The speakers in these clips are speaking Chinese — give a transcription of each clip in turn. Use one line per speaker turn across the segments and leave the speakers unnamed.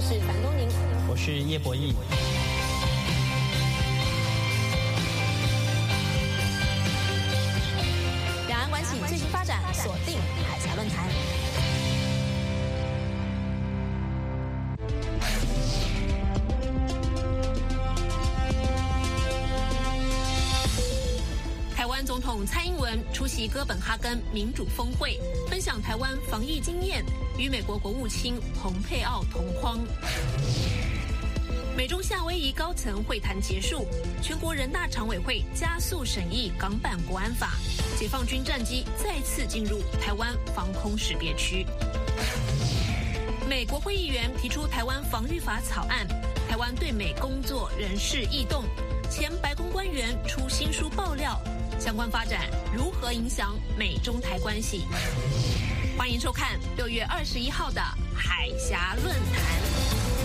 是樊东宁，
我是叶博弈。
两岸关系最新发展，锁定海峡论坛。台湾总统蔡英文出席哥本哈根民主峰会，分享台湾防疫经验，与美国国务卿蓬佩奥同框。美中夏威夷高层会谈结束，全国人大常委会加速审议港版国安法，解放军战机再次进入台湾防空识别区。美国会议员提出台湾防御法草案，台湾对美工作人事异动，前白宫官员出新书爆料，相关发展如何影响美中台关系？欢迎收看6月21号的海峡论坛。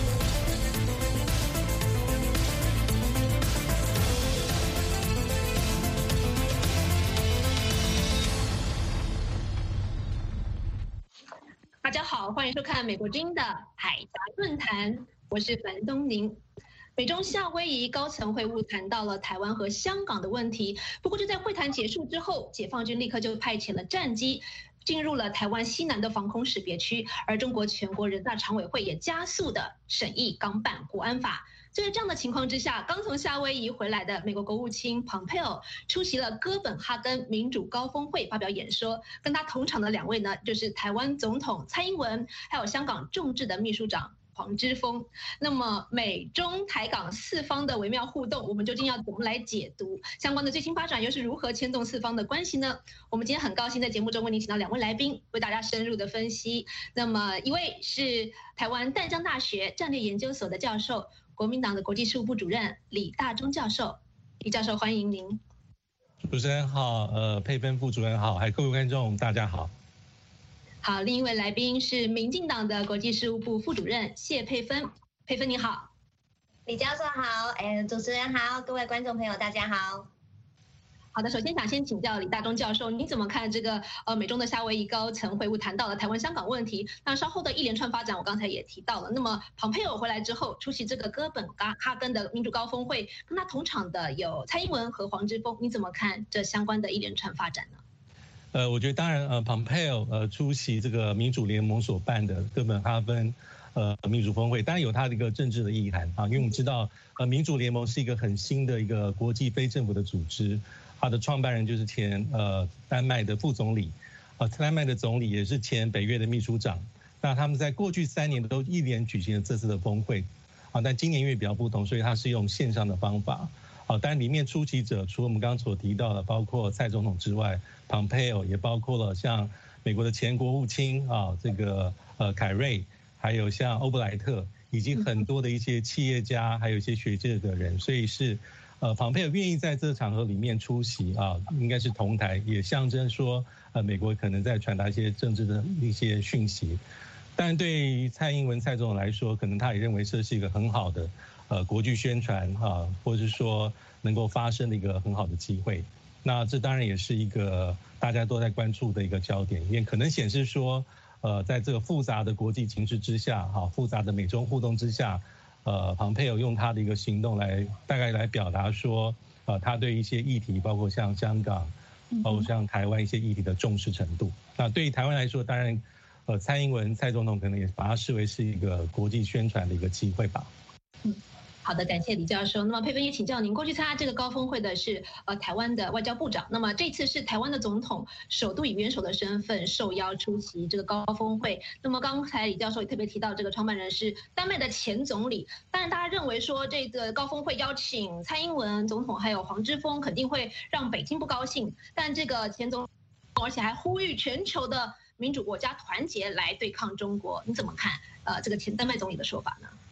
大家好，欢迎收看美国之音的海峡论坛，我是樊东宁。美中夏威夷高层会晤谈到了台湾和香港的问题，不过就在会谈结束之后，解放军立刻就派遣了战机进入了台湾西南的防空识别区，而中国全国人大常委会也加速的审议港版国安法。就在这样的情况之下，刚从夏威夷回来的美国国务卿蓬佩奥出席了哥本哈根民主高峰会，发表演说。跟他同场的两位呢，就是台湾总统蔡英文，还有香港众志的秘书长黄之锋。那么美中台港四方的微妙互动，我们究竟要怎么来解读？相关的最新发展又是如何牵动四方的关系呢？我们今天很高兴在节目中为您请到两位来宾，为大家深入的分析。那么一位是台湾淡江大学战略研究所的教授，国民党的国际事务部主任李大中教授。李教授，欢迎您。
主持人好，佩芬副主任好，还有各位观众大家好。
好，另一位来宾是民进党的国际事务部副主任谢佩芬。佩芬你好。
李教授好，主持人好，各位观众朋友大家好。
好的，首先想先请教李大中教授，你怎么看这个美中的夏威夷高层会晤谈到了台湾香港问题？那稍后的一连串发展，我刚才也提到了。那么蓬佩奥回来之后，出席这个哥本哈根的民主高峰会，跟他同场的有蔡英文和黄之锋，你怎么看这相关的一连串发展呢？
我觉得当然蓬佩奥出席这个民主联盟所办的哥本哈根民主峰会，当然有它的一个政治的意涵啊，因为我们知道民主联盟是一个很新的一个国际非政府的组织。他的创办人就是前丹麦的副总理，丹麦的总理也是前北约的秘书长。那他们在过去3年都一连举行了这次的峰会，但今年因为比较不同，所以他是用线上的方法。但里面出席者除了我们刚刚所提到的，包括蔡总统之外，蓬佩奥也包括了像美国的前国务卿这个凯瑞，还有像欧布莱特，以及很多的一些企业家，还有一些学界的人，所以是。蓬佩奥愿意在这个场合里面出席应该是同台，也象征说美国可能在传达一些政治的一些讯息。但对于蔡英文蔡总统来说，可能他也认为这是一个很好的国际宣传或者是说能够发生的一个很好的机会。那这当然也是一个大家都在关注的一个焦点，因为可能显示说在这个复杂的国际情势之下复杂的美中互动之下。蓬佩奥用他的一个行动大概来表达说，他对一些议题，包括像香港，包括像台湾一些议题的重视程度。那对于台湾来说，当然，蔡英文蔡总统可能也把它视为是一个国际宣传的一个机会吧。
好的，感谢李教授。那么佩芬也请教您，过去参加这个高峰会的是台湾的外交部长，那么这次是台湾的总统首度以元首的身份受邀出席这个高峰会。那么刚才李教授也特别提到，这个创办人是丹麦的前总理。当然，大家认为说这个高峰会邀请蔡英文总统还有黄之锋，肯定会让北京不高兴。但这个前总统，而且还呼吁全球的民主国家团结来对抗中国，你怎么看这个前丹麦总理的说法呢？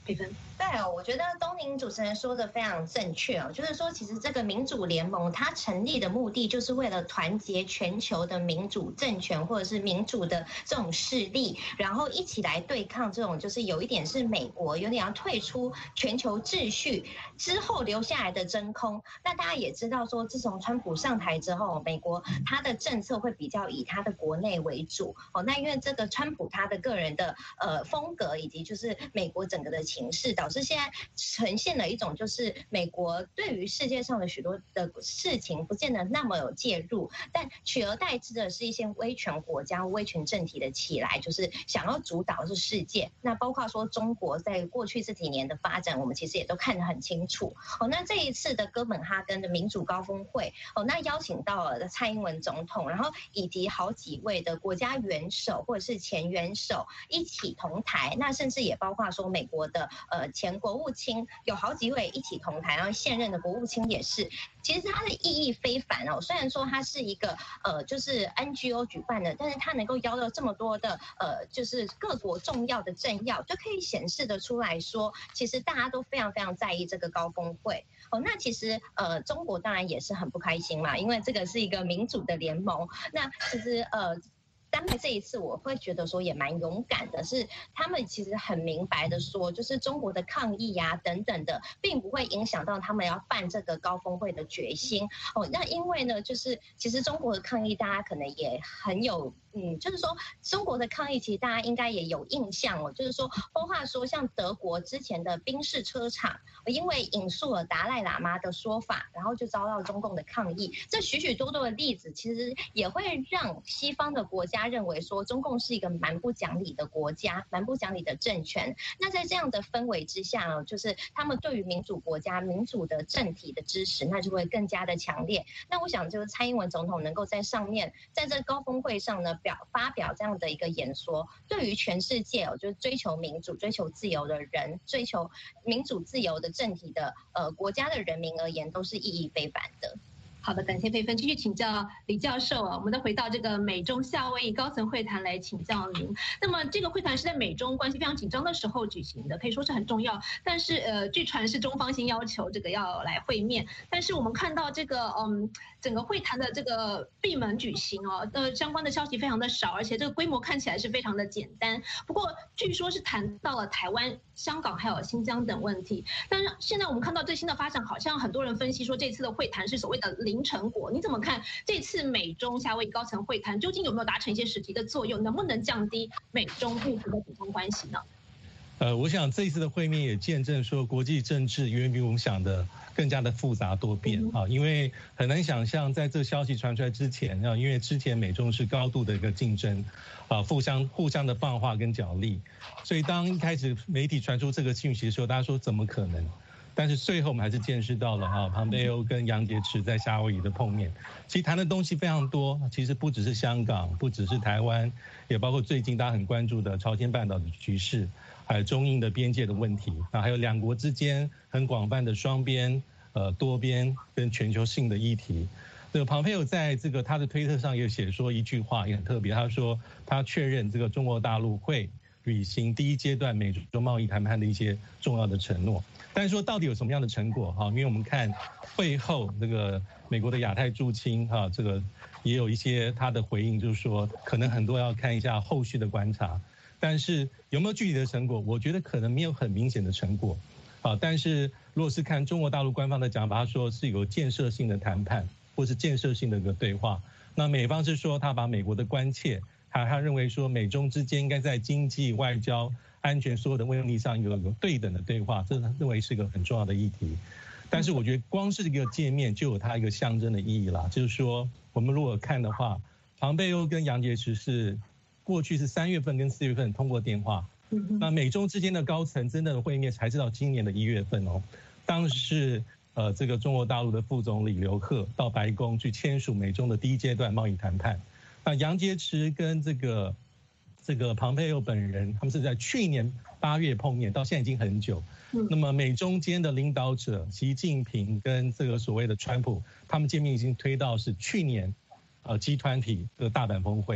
佩芬。
对哦，我觉得东宁主持人说的非常正确哦，就是说，其实这个民主联盟它成立的目的，就是为了团结全球的民主政权或者是民主的这种势力，然后一起来对抗这种就是有一点是美国有点要退出全球秩序之后留下来的真空。那大家也知道说，自从川普上台之后，美国他的政策会比较以他的国内为主哦。那因为这个川普他的个人的风格以及就是美国整个的情势，导致现在呈现了一种就是美国对于世界上的许多的事情不见得那么有介入，但取而代之的是一些威权国家、威权政体的起来，就是想要主导是世界。那包括说中国在过去这几年的发展，我们其实也都看得很清楚。哦，那这一次的哥本哈根的民主高峰会，哦，那邀请到了蔡英文总统，然后以及好几位的国家元首或者是前元首一起同台，那甚至也包括说美国的前国务卿有好几位一起同台，然后现任的国务卿也是。其实它的意义非凡哦，虽然说它是一个就是 NGO 举办的，但是它能够邀到这么多的就是各国重要的政要，就可以显示得出来说，其实大家都非常非常在意这个高峰会哦。那其实中国当然也是很不开心嘛，因为这个是一个民主的联盟。那其实丹麦这一次我会觉得说也蛮勇敢的，是他们其实很明白的说，就是中国的抗议呀等等的，并不会影响到他们要办这个高峰会的决心哦。那因为呢，就是其实中国的抗议大家可能也很有。就是说中国的抗议，其实大家应该也有印象哦。就是说，包括说像德国之前的宾士车厂，因为引述了达赖喇嘛的说法，然后就遭到中共的抗议。这许许多多的例子，其实也会让西方的国家认为说，中共是一个蛮不讲理的国家，蛮不讲理的政权。那在这样的氛围之下呢，就是他们对于民主国家、民主的政体的支持，那就会更加的强烈。那我想，就是蔡英文总统能够在上面，在这高峰会上呢，发表这样的一个演说，对于全世界就是追求民主、追求自由的人，追求民主自由的政体的国家的人民而言，都是意义非凡的。
好的，感谢佩芬。继续请教李教授啊，我们再回到这个美中夏威夷高层会谈来请教您。那么这个会谈是在美中关系非常紧张的时候举行的，可以说是很重要。但是据传是中方先要求这个要来会面，但是我们看到这个整个会谈的这个闭门举行哦，相关的消息非常的少，而且这个规模看起来是非常的简单。不过据说是谈到了台湾、香港还有新疆等问题。但是现在我们看到最新的发展，好像很多人分析说这次的会谈是所谓的零成果。你怎么看这次美中夏威夷高层会谈究竟有没有达成一些实际的作用？能不能降低美中目前的紧张关系呢？
我想这一次的会面也见证说，国际政治远比我们想的更加的复杂多变啊，因为很难想象在这消息传出来之前啊，因为之前美中是高度的一个竞争啊，互相的放话跟角力，所以当一开始媒体传出这个讯息的时候，大家说怎么可能？但是最后我们还是见识到了啊，庞佩欧跟杨洁篪在夏威夷的碰面，其实谈的东西非常多，其实不只是香港，不只是台湾，也包括最近大家很关注的朝鲜半岛的局势，还有中印的边界的问题啊，还有两国之间很广泛的双边、多边跟全球性的议题。这个庞佩欧在这个他的推特上也写说一句话也很特别，他说他确认这个中国大陆会履行第一阶段美中贸易谈判的一些重要的承诺。但是说到底有什么样的成果哈？因为我们看会后这个美国的亚太驻青哈，这个也有一些他的回应，就是说可能很多要看一下后续的观察。但是有没有具体的成果？我觉得可能没有很明显的成果啊。但是如果是看中国大陆官方的讲法，他说是有建设性的谈判，或是建设性的一个对话。那美方是说他把美国的关切，他认为说美中之间应该在经济、外交、安全所有的问题上有对等的对话，这认为是一个很重要的议题。但是我觉得光是这个界面就有它一个象征的意义啦，就是说我们如果看的话，庞佩欧跟杨洁篪是过去是3月份跟4月份通过电话，那美中之间的高层真正的会面才是到今年的1月份哦。当时是这个中国大陆的副总理刘鹤到白宫去签署美中的第一阶段贸易谈判。那杨洁篪跟这个庞佩欧本人，他们是在去年8月碰面，到现在已经很久。那么美中间的领导者习近平跟这个所谓的川普，他们见面已经推到是去年G20的大阪峰会。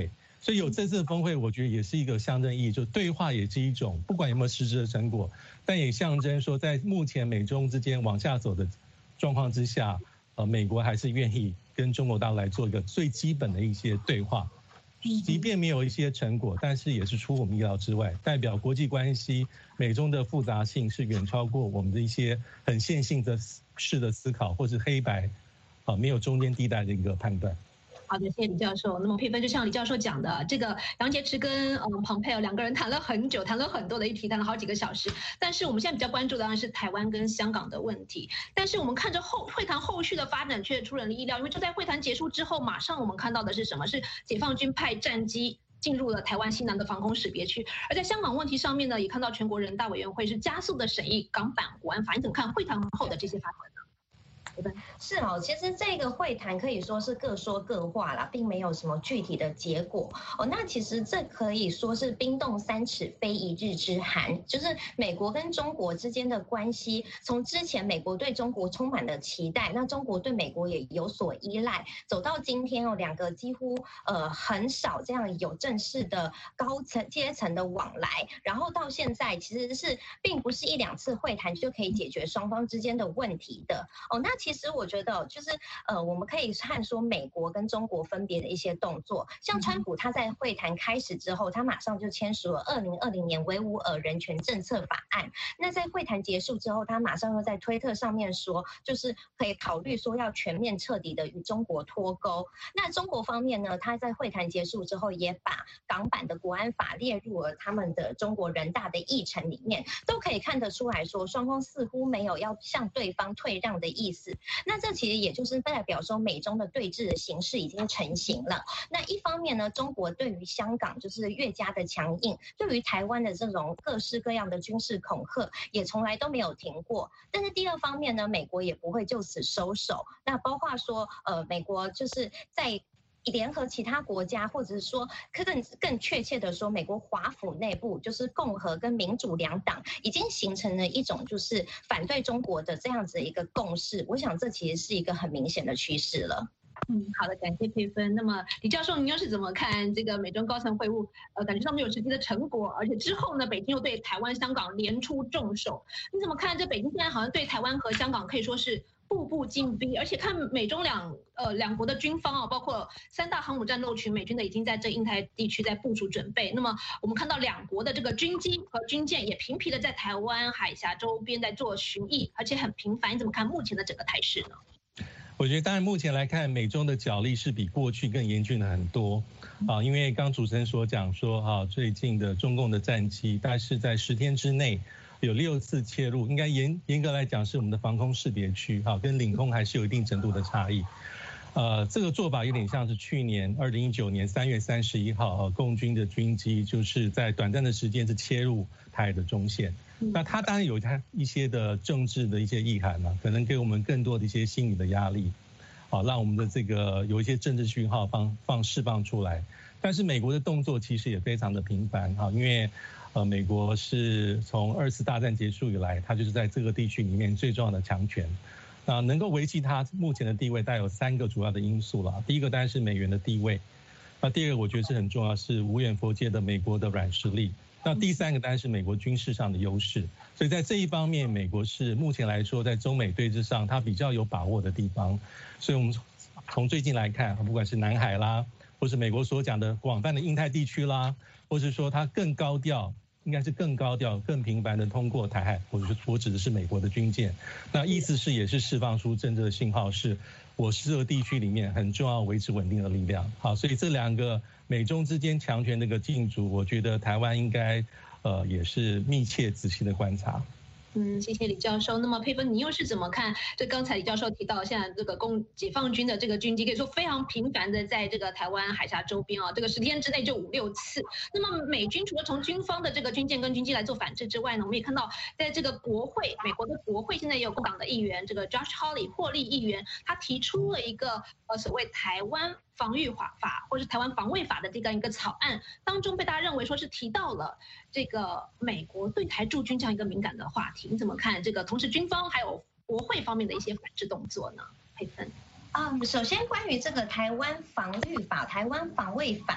所以有这次的峰会，我觉得也是一个象征意义，就对话也是一种，不管有没有实质的成果，但也象征说，在目前美中之间往下走的状况之下，美国还是愿意跟中国大陆来做一个最基本的一些对话，即便没有一些成果，但是也是出我们意料之外，代表国际关系美中的复杂性是远超过我们的一些很线性的式的思考，或是黑白，没有中间地带的一个判断。
好的，谢谢李教授。那么佩芬就像李教授讲的，这个杨洁篪跟蓬佩奥两个人谈了很久，谈了很多的议题，谈了好几个小时。但是我们现在比较关注的当然是台湾跟香港的问题。但是我们看着会谈后续的发展却出人意料，因为就在会谈结束之后，马上我们看到的是什么？是解放军派战机进入了台湾西南的防空识别区。而在香港问题上面呢，也看到全国人大委员会是加速的审议港版国安法。你怎么看会谈后的这些发展呢？
是哦，其实这个会谈可以说是各说各话啦，并没有什么具体的结果哦。那其实这可以说是冰冻三尺非一日之寒，就是美国跟中国之间的关系，从之前美国对中国充满了期待，那中国对美国也有所依赖，走到今天哦，两个几乎很少这样有正式的高层阶层的往来，然后到现在其实是并不是一两次会谈就可以解决双方之间的问题的哦。那其实我觉得就是我们可以看说美国跟中国分别的一些动作，像川普他在会谈开始之后，他马上就签署了2020年维吾尔人权政策法案。那在会谈结束之后，他马上又在推特上面说，就是可以考虑说要全面彻底的与中国脱钩。那中国方面呢，他在会谈结束之后，也把港版的国安法列入了他们的中国人大的议程里面，都可以看得出来说，双方似乎没有要向对方退让的意思。那这其实也就是代表说美中的对峙的形势已经成型了。那一方面呢，中国对于香港就是越加的强硬，对于台湾的这种各式各样的军事恐吓也从来都没有停过。但是第二方面呢，美国也不会就此收手。那包括说美国就是在联合其他国家，或者是说更确切的说，美国华府内部就是共和跟民主两党已经形成了一种就是反对中国的这样子的一个共识。我想这其实是一个很明显的趋势了。
好的，感谢佩芬。那么李教授，您又是怎么看这个美中高层会晤？感觉上面有实际的成果，而且之后呢，北京又对台湾、香港连出重手。你怎么看？这北京现在好像对台湾和香港可以说是步步进逼，而且看美中两国的军方啊，包括3大航母战斗群美军的已经在这印太地区在部署准备。那么我们看到两国的这个军机和军舰也频频的在台湾海峡周边在做巡弋，而且很频繁。你怎么看目前的整个态势呢？
我觉得当然目前来看，美中的角力是比过去更严峻的很多啊，因为刚主持人所讲说最近的中共的战机大概是在10天之内有6次切入，应该严格来讲是我们的防空识别区跟领空还是有一定程度的差异。这个做法有点像是去年2019年3月31号共军的军机就是在短暂的时间是切入台海的中线。那它当然有它一些的政治的一些意涵可能给我们更多的一些心理的压力，让我们的这个有一些政治讯号释放出来。但是美国的动作其实也非常的频繁因为美国是从2次大战结束以来，它就是在这个地区里面最重要的强权。那能够维系它目前的地位，带有3个主要的因素啦。第一个当然是美元的地位，那第二个我觉得是很重要，是无远弗届的美国的软实力。那第3个当然是美国军事上的优势，所以在这一方面，美国是目前来说在中美对峙上它比较有把握的地方。所以我们从最近来看，不管是南海啦，或是美国所讲的广泛的印太地区啦，或是说它更高调，应该是更高调、更频繁的通过台海，我指的是美国的军舰。那意思是也是释放出政治的信号，是我是这个地区里面很重要维持稳定的力量。好，所以这2个美中之间强权的一个竞逐，我觉得台湾应该也是密切仔细的观察。
谢谢李教授。那么佩芬，你又是怎么看？这刚才李教授提到，现在这个解放军的这个军机可以说非常频繁的在这个台湾海峡周边这个10天之内就5、6次。那么美军除了从军方的这个军舰跟军机来做反制之外呢，我们也看到在这个国会，美国的国会现在也有共党的议员，这个 Josh Hawley 霍利议员，他提出了一个所谓台湾防御法或是台湾防卫法的这样一个草案，当中被大家认为说是提到了这个美国对台驻军这样一个敏感的话题。你怎么看这个同时军方还有国会方面的一些反制动作呢？佩芬。
首先关于这个台湾防御法、台湾防卫法，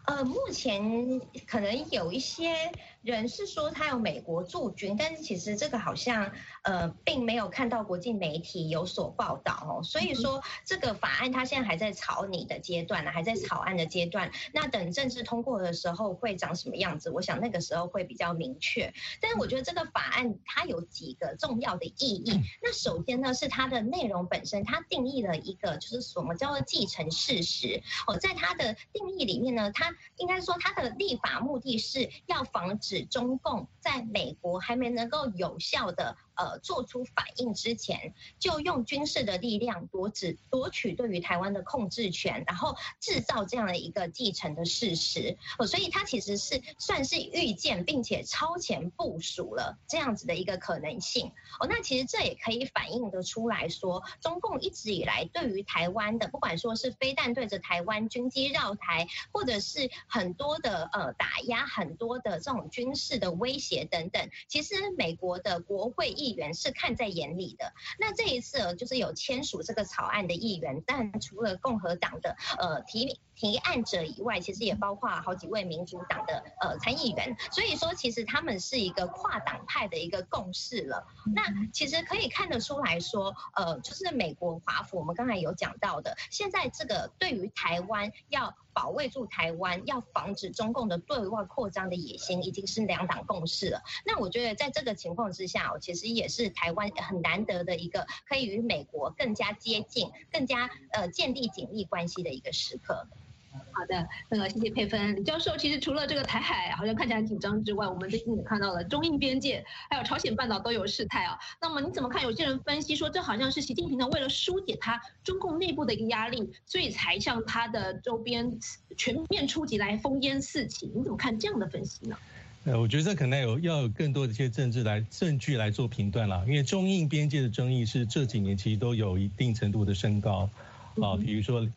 目前可能有一些人是说他有美国驻军，但是其实这个好像并没有看到国际媒体有所报道哦。所以说这个法案它现在还在草拟的阶段呢，还在草案的阶段。那等正式通过的时候会长什么样子？我想那个时候会比较明确。但是我觉得这个法案它有几个重要的意义。那首先呢是它的内容本身，它定义了一个就是什么叫做继承事实哦，在它的定义里面呢，它应该说它的立法目的是要防止中共在美国还没能够有效的做出反应之前，就用军事的力量夺取对于台湾的控制权，然后制造这样的一个继承的事实。所以它其实是算是预见并且超前部署了这样子的一个可能性。那其实这也可以反映得出来说，中共一直以来对于台湾的，不管说是飞弹对着台湾、军机绕台，或者是很多的打压、很多的这种军事的威胁等等，其实美国的国会议员是看在眼里的。那这一次就是有签署这个草案的议员，但除了共和党的提案者以外，其实也包括好几位民主党的参议员，所以说其实他们是一个跨党派的一个共识了。那其实可以看得出来说，就是美国华府我们刚才有讲到的，现在这个对于台湾要保卫住台湾，要防止中共的对外扩张的野心，已经是两党共识了。那我觉得在这个情况之下，其实也是台湾很难得的一个可以与美国更加接近、更加建立紧密关系的一个时刻。
好的，谢谢佩芬李教授。其实除了这个台海好像看起来很紧张之外，我们最近也看到了中印边界还有朝鲜半岛都有事态啊。那么你怎么看？有些人分析说，这好像是习近平呢为了疏解他中共内部的一个压力，所以才向他的周边全面出击来烽烟四起。你怎么看这样的分析呢？
我觉得这可能要有更多的一些证据来做评断了，因为中印边界的争议是这几年其实都有一定程度的升高。比如说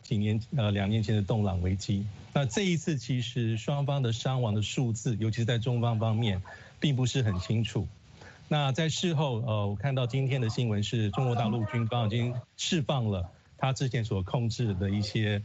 2年前的洞朗危机，那这一次其实双方的伤亡的数字，尤其是在中方方面，并不是很清楚。那在事后，我看到今天的新闻是中国大陆军方已经释放了他之前所控制的一些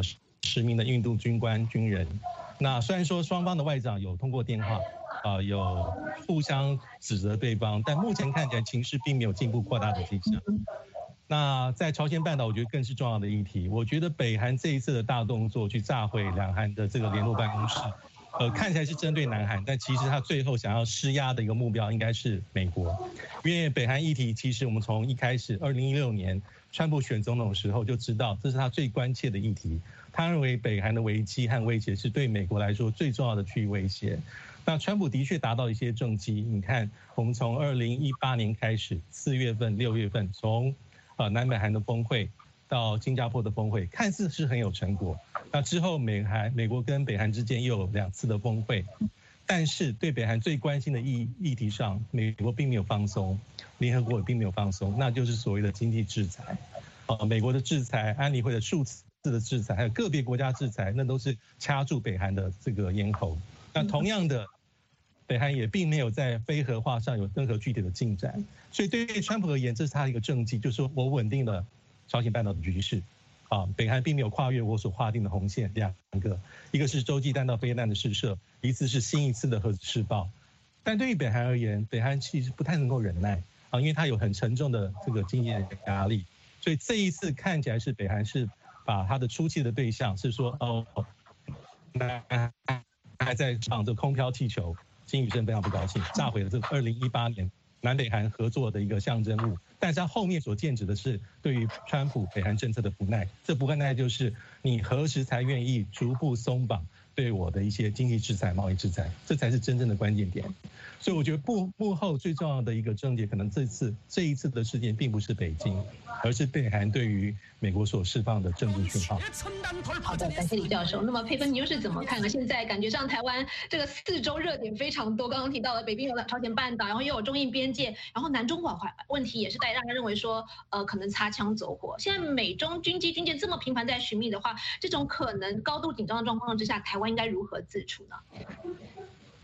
10名的印度军官军人。那虽然说双方的外长有通过电话，有互相指责对方，但目前看起来情势并没有进一步扩大的迹象。那在朝鲜半岛，我觉得更是重要的议题。我觉得北韩这一次的大动作去炸毁两韩的这个联络办公室，看起来是针对南韩，但其实他最后想要施压的一个目标应该是美国，因为北韩议题其实我们从一开始2016年川普选总统的时候就知道，这是他最关切的议题。他认为北韩的危机和威胁是对美国来说最重要的区域威胁。那川普的确达到一些政绩，你看我们从2018年开始，4月份、6月份从南北韩的峰会到新加坡的峰会，看似是很有成果。那之后美国跟北韩之间又有2次的峰会，但是对北韩最关心的议题上，美国并没有放松，联合国也并没有放松，那就是所谓的经济制裁。美国的制裁、安理会的数次的制裁，还有个别国家制裁，那都是掐住北韩的这个咽喉。那同样的，北韩也并没有在非核化上有任何具体的进展，所以对于川普而言，这是他的一个政绩，就是说我稳定了朝鲜半岛的局势。北韩并没有跨越我所划定的红线，2个，一个是洲际弹道飞弹的试射，一次是新一次的核子试爆。但对于北韩而言，北韩其实不太能够忍耐因为它有很沉重的这个经济压力，所以这一次看起来是北韩是把他的出气的对象是说那还在唱这空飘气球。金宇镇非常不高兴，炸毁了这个2018年南北韩合作的一个象征物，但是它后面所剑指的是对于川普北韩政策的不耐，这不耐就是你何时才愿意逐步松绑对我的一些经济制裁、贸易制裁，这才是真正的关键点。所以我觉得幕后最重要的一个症结，可能这一次的事件并不是北京，而是北韩对于美国所释放的政治讯号。
好的，感谢李教授。那么佩芬，你又是怎么看呢？现在感觉上台湾这个4周热点非常多，刚刚提到了北边有朝鲜半岛，然后又有中印边界，然后南中国问题也是让人认为说可能擦枪走火。现在美中军机军舰这么频繁在寻觅的话，这种可能高度紧张的状况之下，台湾应该如何自处呢？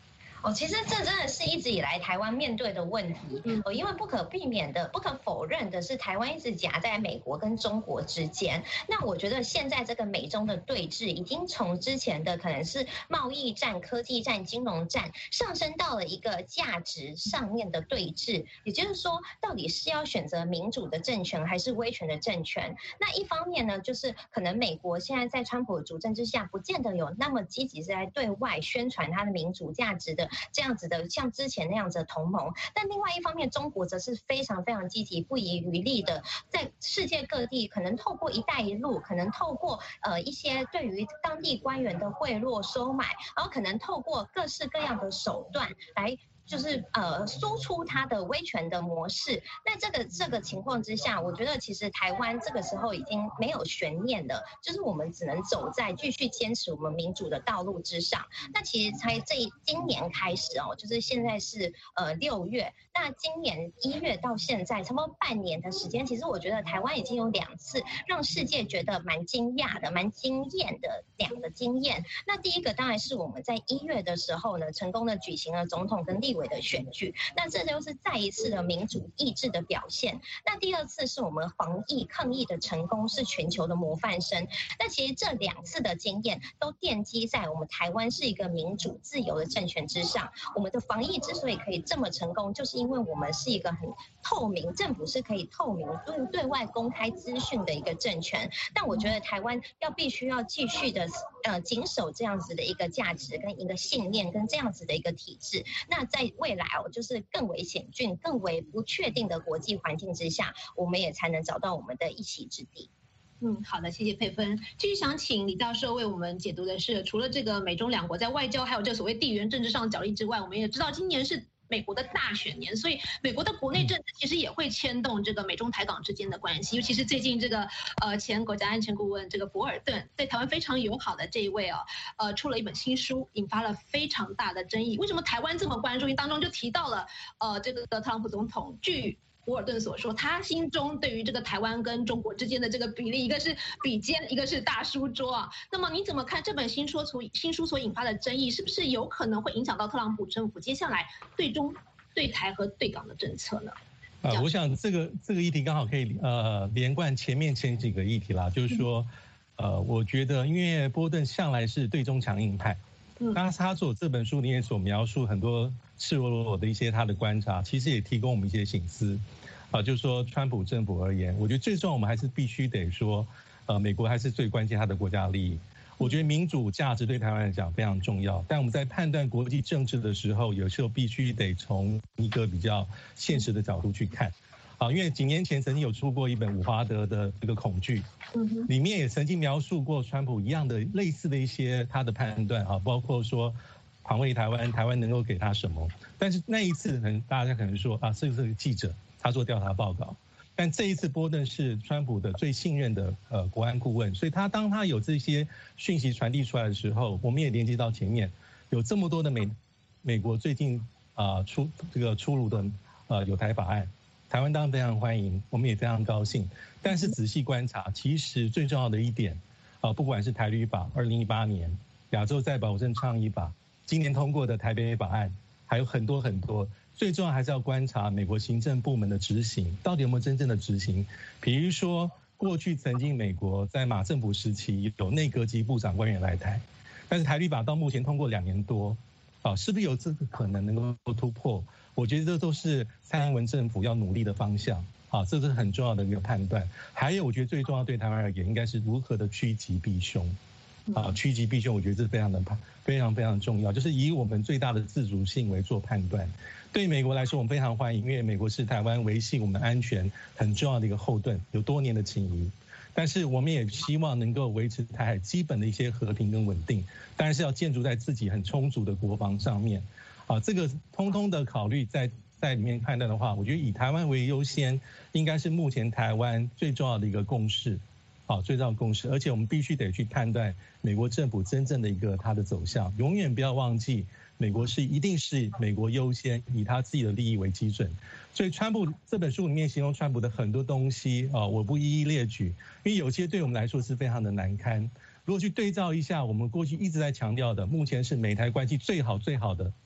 其实这真的是一直以来台湾面对的问题。因为不可避免的、不可否认的是，台湾一直夹在美国跟中国之间。那我觉得现在这个美中的对峙，已经从之前的可能是贸易战、科技战、金融战，上升到了一个价值上面的对峙。也就是说，到底是要选择民主的政权，还是威权的政权？那一方面呢，就是可能美国现在在川普的主政之下，不见得有那么积极是在对外宣传它的民主价值的这样子的，像之前那样子的同盟。但另外一方面，中国则是非常非常积极、不遗余力的，在世界各地可能透过“一带一路”，可能透过一些对于当地官员的贿赂收买，然后可能透过各式各样的手段来。就是输出它的威权的模式。那这个情况之下，我觉得其实台湾这个时候已经没有悬念了，就是我们只能走在继续坚持我们民主的道路之上。那其实才今年开始就是现在是6月，那今年1月到现在差不多半年的时间，其实我觉得台湾已经有2次让世界觉得蛮惊讶的、蛮惊艳的2个经验。那第一个当然是我们在1月的时候呢，成功的举行了总统跟立委的选举，那这就是再一次的民主意志的表现。那第2次是我们防疫抗疫的成功，是全球的模范生。那其实这2次的经验都奠基在我们台湾是一个民主自由的政权之上。我们的防疫之所以可以这么成功，就是因为我们是一个很透明，政府是可以透明对外公开资讯的一个政权。但我觉得台湾必须要继续的谨守这样子的一个价值跟一个信念跟这样子的一个体制。那在未来就是更为险峻、更为不确定的国际环境之下，我们也才能找到我们的一席之地。
好的，谢谢佩芬。继续想请李教授为我们解读的是，除了这个美中两国在外交还有这所谓地缘政治上的角力之外，我们也知道今年是美国的大选年，所以美国的国内政治其实也会牵动这个美中台港之间的关系，尤其是最近这个前国家安全顾问这个博尔顿对台湾非常友好的这一位出了一本新书，引发了非常大的争议。为什么台湾这么关注？因为当中就提到了这个特朗普总统据博尔顿所说，他心中对于这个台湾跟中国之间的这个比例，一个是比肩，一个是大书桌啊。那么你怎么看这本新书所引发的争议，是不是有可能会影响到特朗普政府接下来对中、对台和对港的政策呢？
我想这个议题刚好可以连贯前几个议题啦，就是说我觉得因为波顿向来是对中强硬派。那他这本书里面所描述很多赤裸裸的一些他的观察，其实也提供我们一些省思，就是说川普政府而言，我觉得最重要我们还是必须得说，美国还是最关心他的国家利益。我觉得民主价值对台湾来讲非常重要，但我们在判断国际政治的时候，有时候必须得从一个比较现实的角度去看。因为几年前曾经有出过一本伍华德的这个恐惧，里面也曾经描述过川普一样的类似的一些他的判断包括说防卫台湾，台湾能够给他什么。但是那一次大家可能说是这个记者他做调查报告，但这一次波顿是川普的最信任的国安顾问，所以当他有这些讯息传递出来的时候，我们也连接到前面有这么多的美国最近出炉的有台法案。台湾当然非常欢迎，我们也非常高兴。但是仔细观察，其实最重要的一点，不管是台旅法2018年、亚洲再保证倡议法、今年通过的台北法案，还有很多很多。最重要还是要观察美国行政部门的执行，到底有没有真正的执行。比如说，过去曾经美国在马政府时期有内阁级部长官员来台，但是台旅法到目前通过2年多，是不是有这个可能能够突破？我觉得这都是蔡英文政府要努力的方向，这是很重要的一个判断。还有，我觉得最重要对台湾而言，应该是如何的趋吉避凶，趋吉避凶，我觉得这非常非常重要，就是以我们最大的自主性为做判断。对美国来说，我们非常欢迎，因为美国是台湾维系我们安全很重要的一个后盾，有多年的情谊。但是我们也希望能够维持台海基本的一些和平跟稳定，当然是要建筑在自己很充足的国防上面。这个通通的考虑在里面判断的话，我觉得以台湾为优先，应该是目前台湾最重要的一个共识，最重要的共识。而且我们必须得去判断美国政府真正的一个它的走向，永远不要忘记，美国一定是美国优先，以他自己的利益为基准。所以川普这本书里面形容川普的很多东西我不一一列举，因为有些对我们来说是非常的难堪。如果去对照一下我们过去一直在强调的，目前是美台关系最好的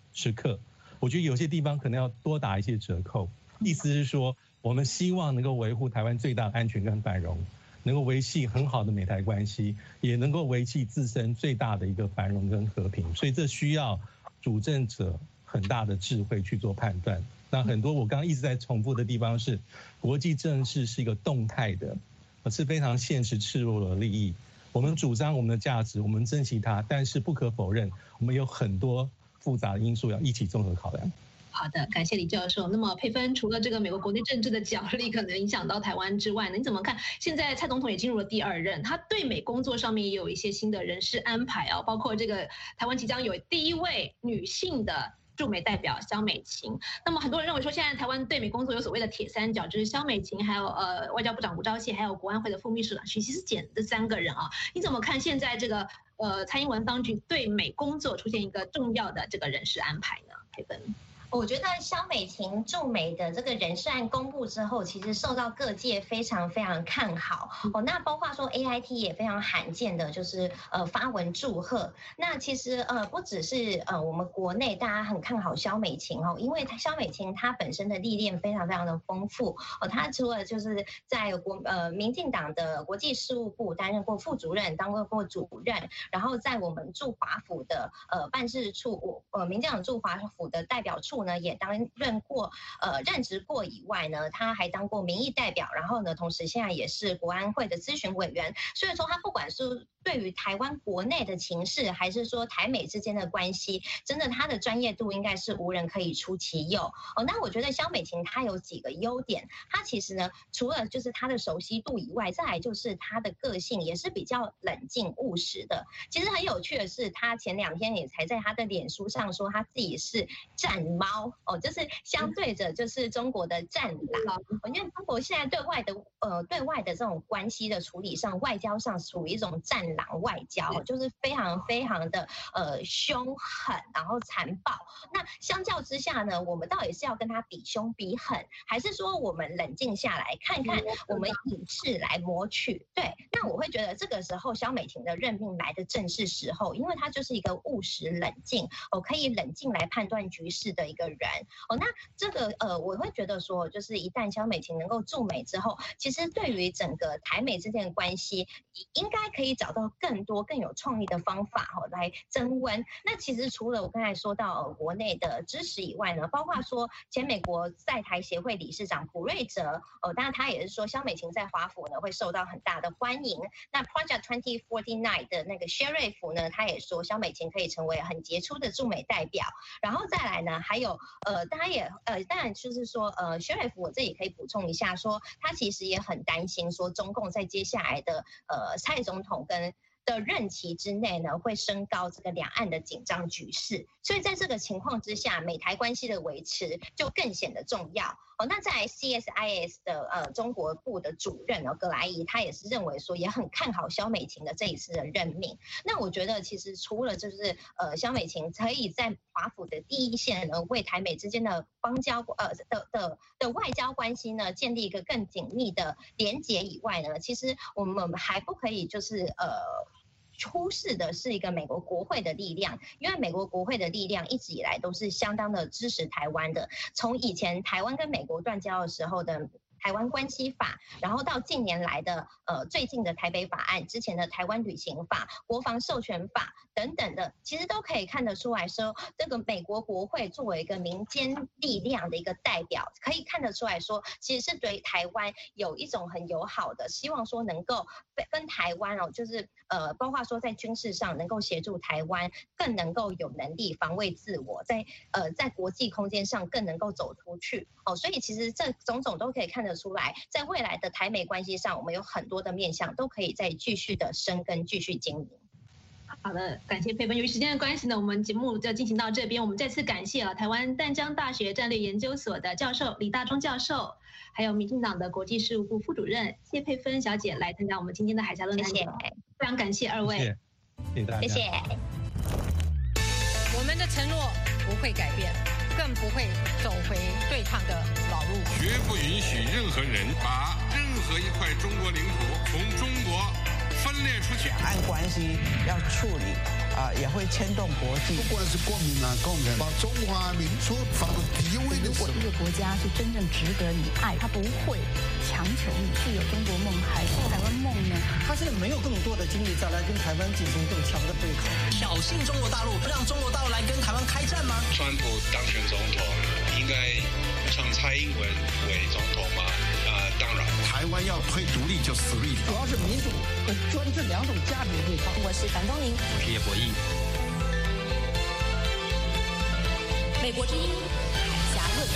时刻，我觉得有些地方可能要多打一些折扣。意思是说，我们希望能够维护台湾最大的安全跟繁荣，能够维系很好的美台关系，也能够维系自身最大的一个繁荣跟和平。所以这需要主政者很大的智慧去做判断。那很多我刚刚一直在重复的地方是，国际政治是一个动态的，是非常现实赤裸裸的利益。我们主张我们的价值，我们珍惜它，但是不可否认，我们有很多复杂的因素要一起综合考量。
好的，感谢李教授。那么佩芬，除了这个美国国内政治的角力可能影响到台湾之外呢，你怎么看？现在蔡总统也进入了第2任，他对美工作上面也有一些新的人事安排啊，包括这个台湾即将有第1位女性的驻美代表萧美琴。那么很多人认为说，现在台湾对美工作有所谓的铁三角，就是萧美琴，还有外交部长吴钊燮，还有国安会的副秘书长徐锡坚这3个人啊。你怎么看现在这个蔡英文当局对美工作出现一个重要的这个人事安排呢？佩芬。
我觉得萧美琴驻美的这个人事案公布之后，其实受到各界非常非常看好哦。那包括说 AIT 也非常罕见的，就是发文祝贺。那其实不只是我们国内大家很看好萧美琴哦，因为萧美琴她本身的历练非常非常的丰富哦。她除了就是在民进党的国际事务部担任过副主任，当过主任，然后在我们驻华府的办事处，民进党驻华府的代表处呢，也担任过任职过以外呢，他还当过民意代表，然后呢，同时现在也是国安会的咨询委员。所以说，他不管是对于台湾国内的情势，还是说台美之间的关系，真的他的专业度应该是无人可以出其右哦。那我觉得萧美琴她有几个优点，她其实呢，除了就是她的熟悉度以外，再来就是她的个性也是比较冷静务实的。其实很有趣的是，她前2天也才在她的脸书上说，她自己是战猫哦，就是相对着就是中国的战狼。因为中国现在对外的这种关系的处理上，外交上属于一种战狼外交，就是非常非常的凶狠，然后残暴。那相较之下呢，我们到底是要跟他比凶比狠，还是说我们冷静下来看看，我们以势来谋取？对，那我会觉得这个时候萧美琴的任命来的正是时候，因为她就是一个务实冷静可以冷静来判断局势的一个人那这个我会觉得说，就是一旦萧美琴能够驻美之后，其实对于整个台美之间的关系，应该可以找到更多更有创意的方法来增温。那其实除了我刚才说到国内的支持以外呢，包括说前美国在台协会理事长普瑞哲当然他也是说萧美琴在华府呢会受到很大的欢迎。那 Project 2049的那个 Sheriff 呢，他也说萧美琴可以成为很杰出的驻美代表。然后再来呢，还有当然就是说Sheriff 我这里可以补充一下，说他其实也很担心说中共在接下来的蔡总统的任期之内呢，会升高这个两岸的紧张局势，所以在这个情况之下，美台关系的维持就更显得重要。那在 CSIS 的中国部的主任葛莱仪，他也是认为说，也很看好萧美琴的这一次的任命。那我觉得其实除了就是萧美琴可以在华府的第一线呢，为台美之间的的外交关系呢建立一个更紧密的连结以外呢，其实我们还不可以就是忽视的是一个美国国会的力量，因为美国国会的力量一直以来都是相当的支持台湾的，从以前台湾跟美国断交的时候的台湾关系法，然后到近年来的最近的台北法案，之前的台湾旅行法、国防授权法等等的，其实都可以看得出来说，这个美国国会作为一个民间力量的一个代表，可以看得出来说，其实是对台湾有一种很友好的，希望说能够跟台湾就是包括说在军事上能够协助台湾更能够有能力防卫自我，在国际空间上更能够走出去所以其实这种种都可以看得出来，在未来的台美关系上，我们有很多的面向都可以再继续的深耕，继续经营。
好的，感谢佩芬。由于时间的关系呢，我们节目就进行到这边。我们再次感谢台湾淡江大学战略研究所的教授李大中教授，还有民进党的国际事务部副主任谢佩芬小姐来参加我们今天的海峡论坛。谢谢，非常感谢二位，
谢谢大家。
谢谢。
我们的承诺不会改变，更不会走回对抗的老路，
绝不允许任何人把任何一块中国领土从中国分裂出去。
两岸关系要处理也会牵动国际。
不管是国民党、共产党，把中华民族放到第一位的时候。
如果一个国家是真正值得你爱，他不会强求你是有中国梦还是台湾梦呢？
他现在没有更多的精力再来跟台湾进行更强的对抗，
挑衅中国大陆，让中国大陆来跟台湾开战吗？
川普当选总统，应该让蔡英文为总统吗？当然，
台湾要推独立就死立，
主要是民主和专制两种价值对抗。
我是樊东宁，
我是叶博弈。
美国之音海峡论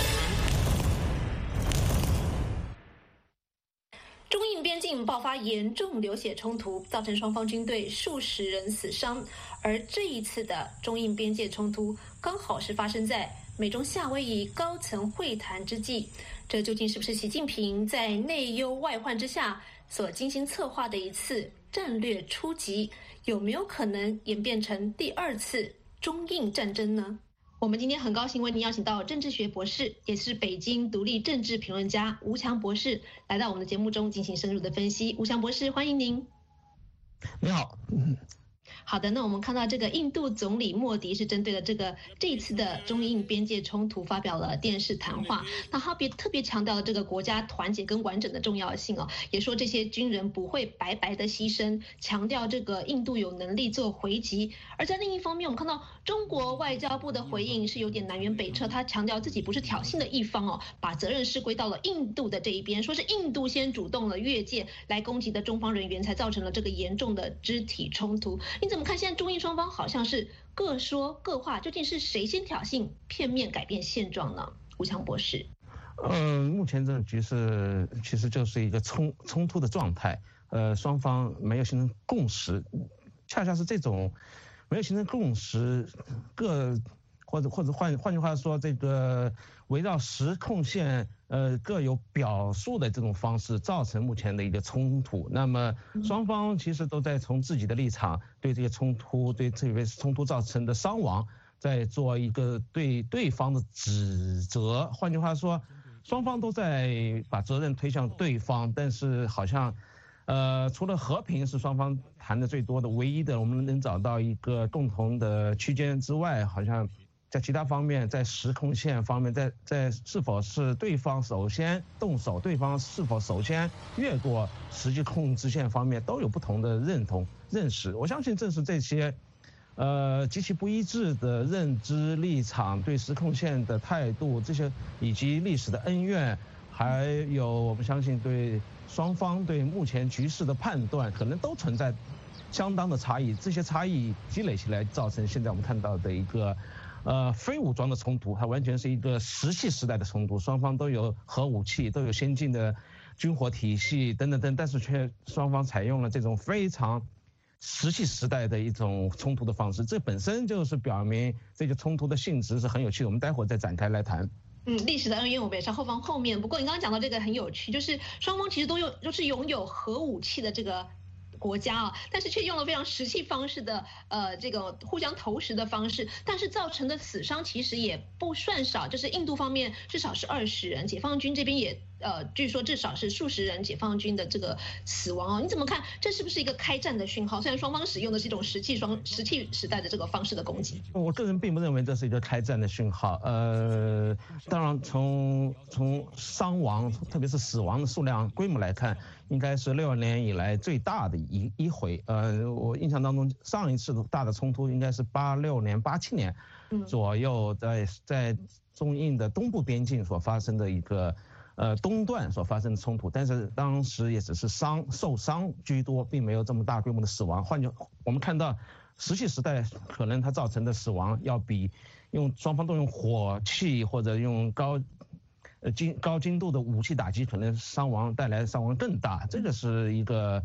坛。中印边境爆发严重流血冲突，造成双方军队数十人死伤。而这一次的中印边界冲突，刚好是发生在美中夏威夷高层会谈之际。这究竟是不是习近平在内忧外患之下所精心策划的一次战略出击？有没有可能演变成第二次中印战争呢？我们今天很高兴为您邀请到政治学博士，也是北京独立政治评论家吴强博士来到我们的节目中进行深入的分析。吴强博士，欢迎您。
你好。
好的，那我们看到这个印度总理莫迪是针对了这一次的中印边界冲突发表了电视谈话，那他特别强调了这个国家团结跟完整的重要性哦，也说这些军人不会白白的牺牲，强调这个印度有能力做回击。而在另一方面，我们看到中国外交部的回应是有点南辕北辙，他强调自己不是挑衅的一方哦，把责任是归到了印度的这一边，说是印度先主动了越界来攻击的中方人员，才造成了这个严重的肢体冲突。你怎么看现在中印双方好像是各说各话，究竟是谁先挑衅，片面改变现状呢？吴强博士。
目前这个局势其实就是一个冲突的状态，双方没有形成共识，恰恰是这种没有形成共识，或者换句话说，这个围绕实控线各有表述的这种方式，造成目前的一个冲突。那么双方其实都在从自己的立场对这个冲突，对这个冲突造成的伤亡，在做一个对对方的指责。换句话说，双方都在把责任推向对方，但是好像除了和平是双方谈的最多的唯一的我们能找到一个共同的区间之外，好像在其他方面，在实控线方面，在是否是对方首先动手，对方是否首先越过实际控制线方面，都有不同的认识。我相信正是这些极其不一致的认知立场、对实控线的态度，这些以及历史的恩怨，还有我们相信对双方对目前局势的判断，可能都存在相当的差异。这些差异积累起来，造成现在我们看到的一个非武装的冲突，它完全是一个石器时代的冲突，双方都有核武器，都有先进的军火体系等等等，但是却双方采用了这种非常石器时代的一种冲突的方式，这本身就是表明这个冲突的性质是很有趣的，我们待会儿再展开来谈。
历史的恩怨我们也是后面。不过你刚刚讲到这个很有趣，就是双方其实都是拥有核武器的这个国家啊，但是却用了非常实际方式的这个互相投石的方式，但是造成的死伤其实也不算少，就是印度方面至少是20人，解放军这边也据说至少是数十人解放军的这个死亡哦。你怎么看？这是不是一个开战的讯号？虽然双方使用的是一种石器时代的这个方式的攻击，
我个人并不认为这是一个开战的讯号。当然从伤亡，特别是死亡的数量规模来看，应该是60年以来最大的一回。我印象当中上一次大的冲突应该是86年、87年左右，在中印的东部边境所发生的一个东段所发生的冲突，但是当时也只是受伤居多，并没有这么大规模的死亡。我们看到石器时代可能它造成的死亡要比双方都用火器或者用高精度的武器打击，可能带来的伤亡更大。这个是一个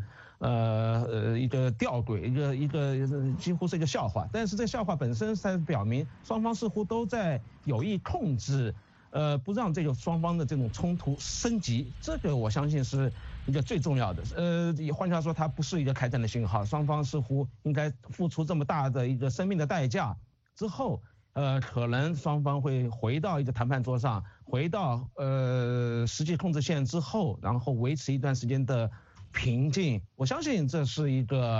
吊诡，一个几乎是一个笑话。但是这笑话本身才表明双方似乎都在有意控制不让这个双方的这种冲突升级，这个我相信是一个最重要的。换句话说，它不是一个开战的信号，双方似乎应该付出这么大的一个生命的代价之后，可能双方会回到一个谈判桌上，回到实际控制线之后，然后维持一段时间的平静。我相信这是一个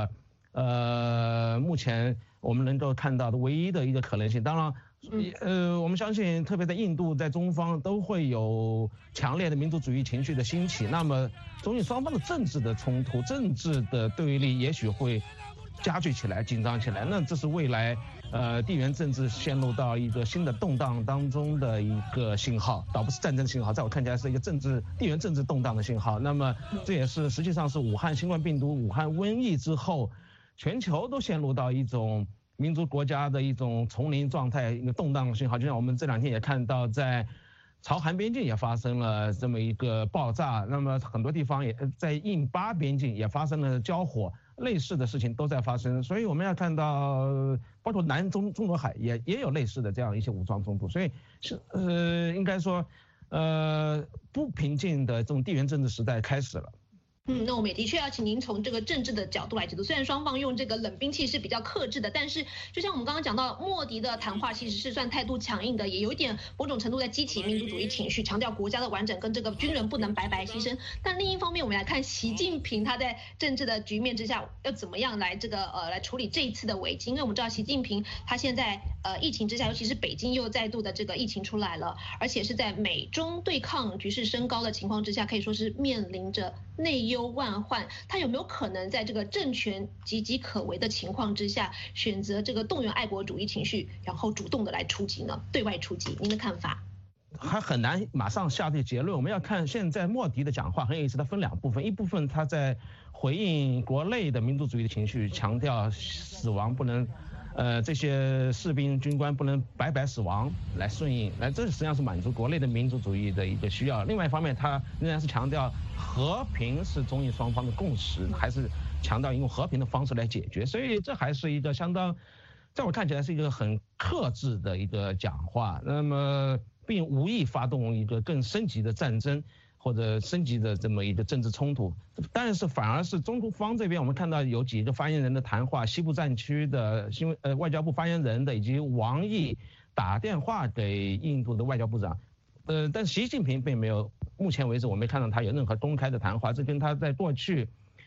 目前我们能够看到的唯一的一个可能性。当然。我们相信，特别在印度，在中方都会有强烈的民族主义情绪的兴起。那么，中印双方的政治的冲突、政治的对立，也许会加剧起来、紧张起来。那这是未来地缘政治陷入到一个新的动荡当中的一个信号，倒不是战争信号，在我看起来是一个地缘政治动荡的信号。那么，这也是实际上是武汉新冠病毒、武汉瘟疫之后，全球都陷入到一种民族国家的一种丛林状态，一个动荡的信号。就像我们这2天也看到，在朝韩边境也发生了这么一个爆炸，那么很多地方也在印巴边境也发生了交火，类似的事情都在发生。所以我们要看到，包括中国海也有类似的这样一些武装冲突。所以应该说，不平静的这种地缘政治时代开始了。
那我们也的确要请您从这个政治的角度来解读。虽然双方用这个冷兵器是比较克制的，但是就像我们刚刚讲到，莫迪的谈话其实是算态度强硬的，也有一点某种程度在激起民族主义情绪，强调国家的完整跟这个军人不能白白牺牲。但另一方面，我们来看习近平他在政治的局面之下要怎么样来来处理这一次的危机。因为我们知道习近平他现在疫情之下，尤其是北京又再度的这个疫情出来了，而且是在美中对抗局势升高的情况之下，可以说是面临着内忧万患。他有没有可能在这个政权岌岌可危的情况之下，选择这个动员爱国主义情绪，然后主动的来出击呢？对外出击，您的看法？
还很难马上下这结论。我们要看现在莫迪的讲话很有意思，它分2部分，一部分他在回应国内的民族主义的情绪，强调死亡不能。这些士兵军官不能白白死亡来顺应，这实际上是满足国内的民族主义的一个需要。另外一方面，他仍然是强调和平是中印双方的共识，还是强调用和平的方式来解决。所以这还是一个相当，在我看起来是一个很克制的一个讲话。那么并无意发动一个更升级的战争或者升级的这么一个政治冲突，但是反而是中国方这边，我们看到有几个发言人的谈话，西部战区的外交部发言人的以及王毅打电话给印度的外交部长，但习近平并没有，目前为止我没看到他有任何公开的谈话，这跟他在过去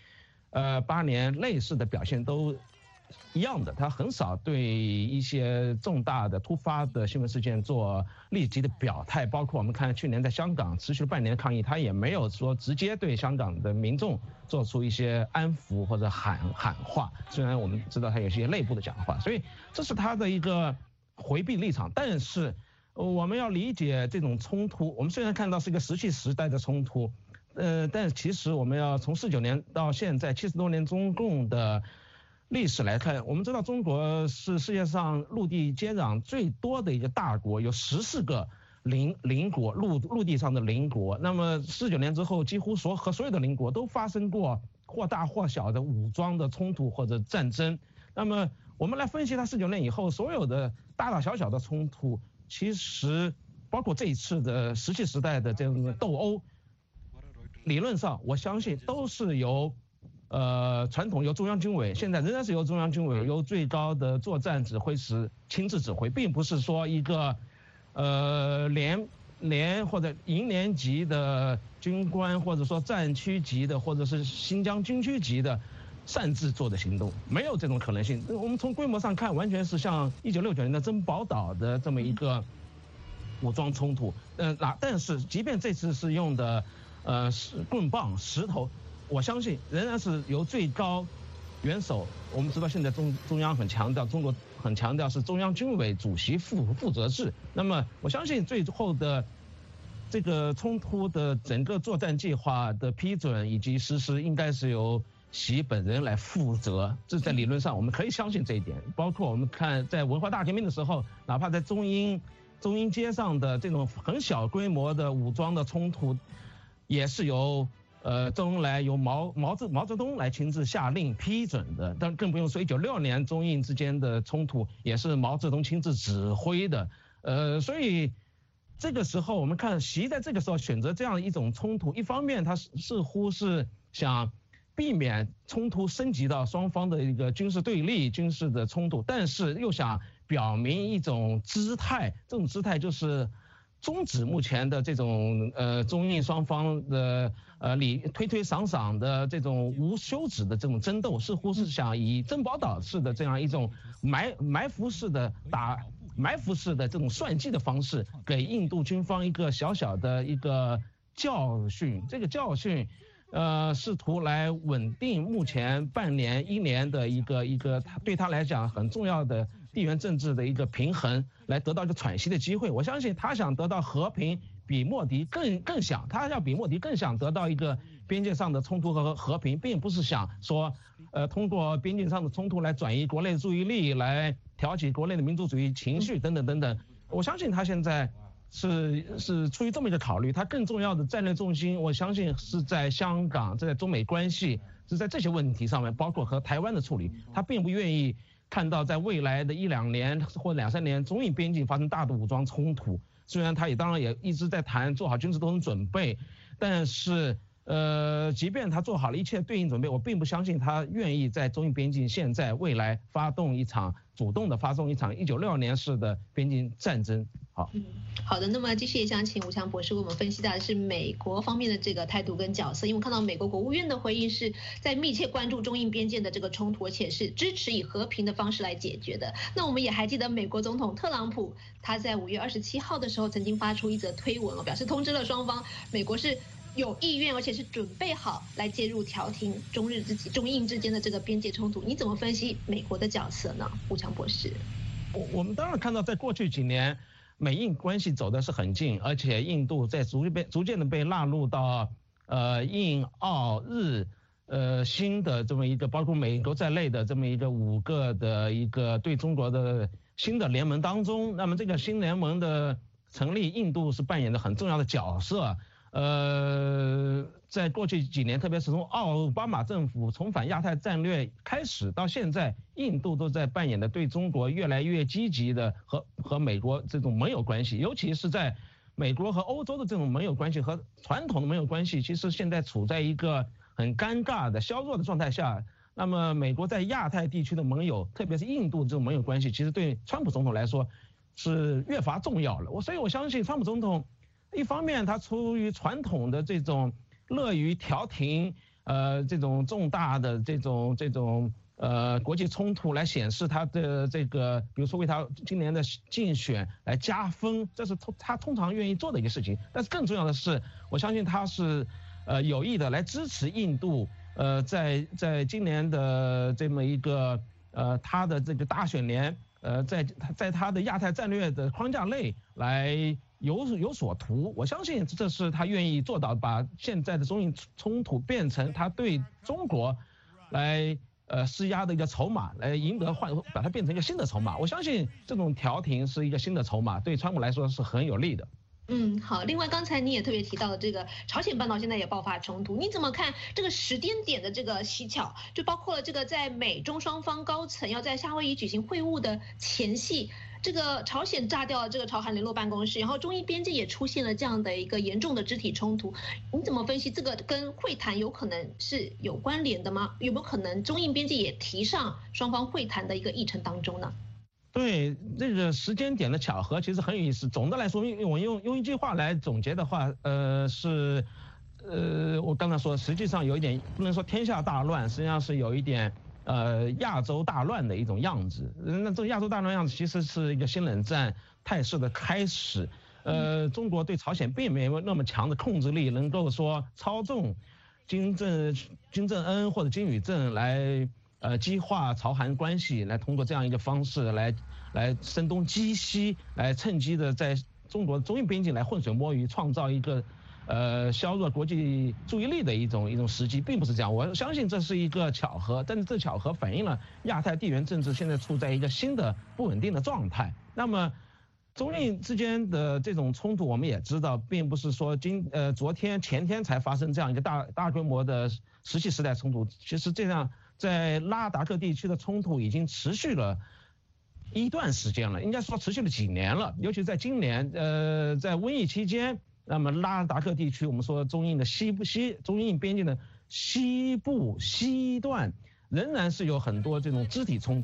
8年类似的表现都一样的，他很少对一些重大的突发的新闻事件做立即的表态，包括我们看去年在香港持续了半年的抗议，他也没有说直接对香港的民众做出一些安抚或者喊话，虽然我们知道他有些内部的讲话，所以这是他的一个回避立场。但是我们要理解这种冲突，我们虽然看到是一个石器时代的冲突，但其实我们要从49年到现在70多年中共的历史来看，我们知道中国是世界上陆地接壤最多的一个大国，有14个邻国，陆地上的邻国。那么49年之后，几乎所有的邻国都发生过或大或小的武装的冲突或者战争。那么我们来分析它19年以后所有的大大小小的冲突，其实包括这一次的石器时代的这种斗殴，理论上我相信都是由传统由中央军委，现在仍然是由中央军委由最高的作战指挥师亲自指挥，并不是说一个连或者营连级的军官，或者说战区级的，或者是新疆军区级的擅自做的行动，没有这种可能性。我们从规模上看，完全是像1969年的珍宝岛的这么一个武装冲突。但是即便这次是用的棍棒、石头，我相信仍然是由最高元首，我们知道现在中央很强调，中国很强调是中央军委主席负责制。那么我相信最后的这个冲突的整个作战计划的批准以及实施，应该是由习本人来负责。这在理论上我们可以相信这一点。包括我们看在文化大革命的时候，哪怕在中英街上的这种很小规模的武装的冲突，也是由周恩来由毛泽东来亲自下令批准的，但更不用说1996年中印之间的冲突也是毛泽东亲自指挥的。所以这个时候我们看习在这个时候选择这样一种冲突，一方面他似乎是想避免冲突升级到双方的一个军事对立、军事的冲突，但是又想表明一种姿态，这种姿态就是终止目前的这种中印双方的推推搡搡的这种无休止的这种争斗，似乎是想以珍宝岛式的这样一种埋伏式的这种算计的方式，给印度军方一个小小的一个教训。这个教训，试图来稳定目前半年1年的一个对他来讲很重要的地缘政治的一个平衡，来得到一个喘息的机会。我相信他想得到和平，比莫迪更想，他要比莫迪更想得到一个边界上的冲突和和平，并不是想说，通过边境上的冲突来转移国内注意力，来挑起国内的民族主义情绪等等等等。我相信他现在是出于这么一个考虑，他更重要的战略重心，我相信是在香港，在中美关系，是在这些问题上面，包括和台湾的处理，他并不愿意看到在未来的1、2年或2、3年中印边境发生大的武装冲突。虽然他当然也一直在谈做好军事斗争准备，但是即便他做好了一切对应准备，我并不相信他愿意在中印边境现在未来主动的发动一场1962年式的边境战争。
好的，那么继续也想请吴强博士为我们分析到的是美国方面的这个态度跟角色，因为看到美国国务院的回应是在密切关注中印边界的这个冲突，而且是支持以和平的方式来解决的。那我们也还记得美国总统特朗普他在5月27号的时候曾经发出一则推文，表示通知了双方，美国是有意愿而且是准备好来介入调停中印之间的这个边界冲突。你怎么分析美国的角色呢，吴强博士？
我们当然看到在过去几年美印关系走的是很近，而且印度在逐渐的被纳入到印澳日新的这么一个包括美国在内的这么一个5个的一个对中国的新的联盟当中。那么这个新联盟的成立，印度是扮演着很重要的角色。在过去几年，特别是从奥巴马政府重返亚太战略开始到现在，印度都在扮演的对中国越来越积极的和美国这种盟友关系，尤其是在美国和欧洲的这种盟友关系和传统的盟友关系，其实现在处在一个很尴尬的削弱的状态下。那么美国在亚太地区的盟友，特别是印度这种盟友关系，其实对川普总统来说是越发重要了。所以我相信川普总统一方面他出于传统的这种乐于调停这种重大的这种国际冲突来显示他的这个，比如说为他今年的竞选来加分，这是他通常愿意做的一个事情。但是更重要的是，我相信他是有意的来支持印度在今年的这么一个他的这个大选年在他的亚太战略的框架内来有所图。我相信这是他愿意做到，把现在的中印冲突变成他对中国来施压的一个筹码，来把它变成一个新的筹码。我相信这种调停是一个新的筹码，对川普来说是很有利的。
好。另外，刚才你也特别提到了这个朝鲜半岛现在也爆发冲突，你怎么看这个时间点的这个蹊跷？就包括了这个在美中双方高层要在夏威夷举行会晤的前夕，这个朝鲜炸掉了这个朝韩联络办公室，然后中印边界也出现了这样的一个严重的肢体冲突。你怎么分析这个跟会谈有可能是有关联的吗？有没有可能中印边界也提上双方会谈的一个议程当中呢？
对，这个时间点的巧合其实很有意思。总的来说，我用一句话来总结的话，我刚才说，实际上有一点不能说天下大乱，实际上是有一点亚洲大乱的一种样子。那这个亚洲大乱样子其实是一个新冷战态势的开始。中国对朝鲜并没有那么强的控制力，能够说操纵金正恩或者金宇镇来激化朝韩关系，来通过这样一个方式来声东击西，来趁机的在中国中印边境来浑水摸鱼，创造一个削弱国际注意力的一种时机，并不是这样。我相信这是一个巧合，但是这巧合反映了亚太地缘政治现在处在一个新的不稳定的状态。那么中印之间的这种冲突，我们也知道，并不是说昨天前天才发生这样一个大规模的石器时代冲突。其实这样在拉达克地区的冲突已经持续了一段时间了，应该说持续了几年了。尤其在今年，在瘟疫期间，那么拉达克地区，我们说中印边境的西部西段仍然是有很多这种肢体冲突。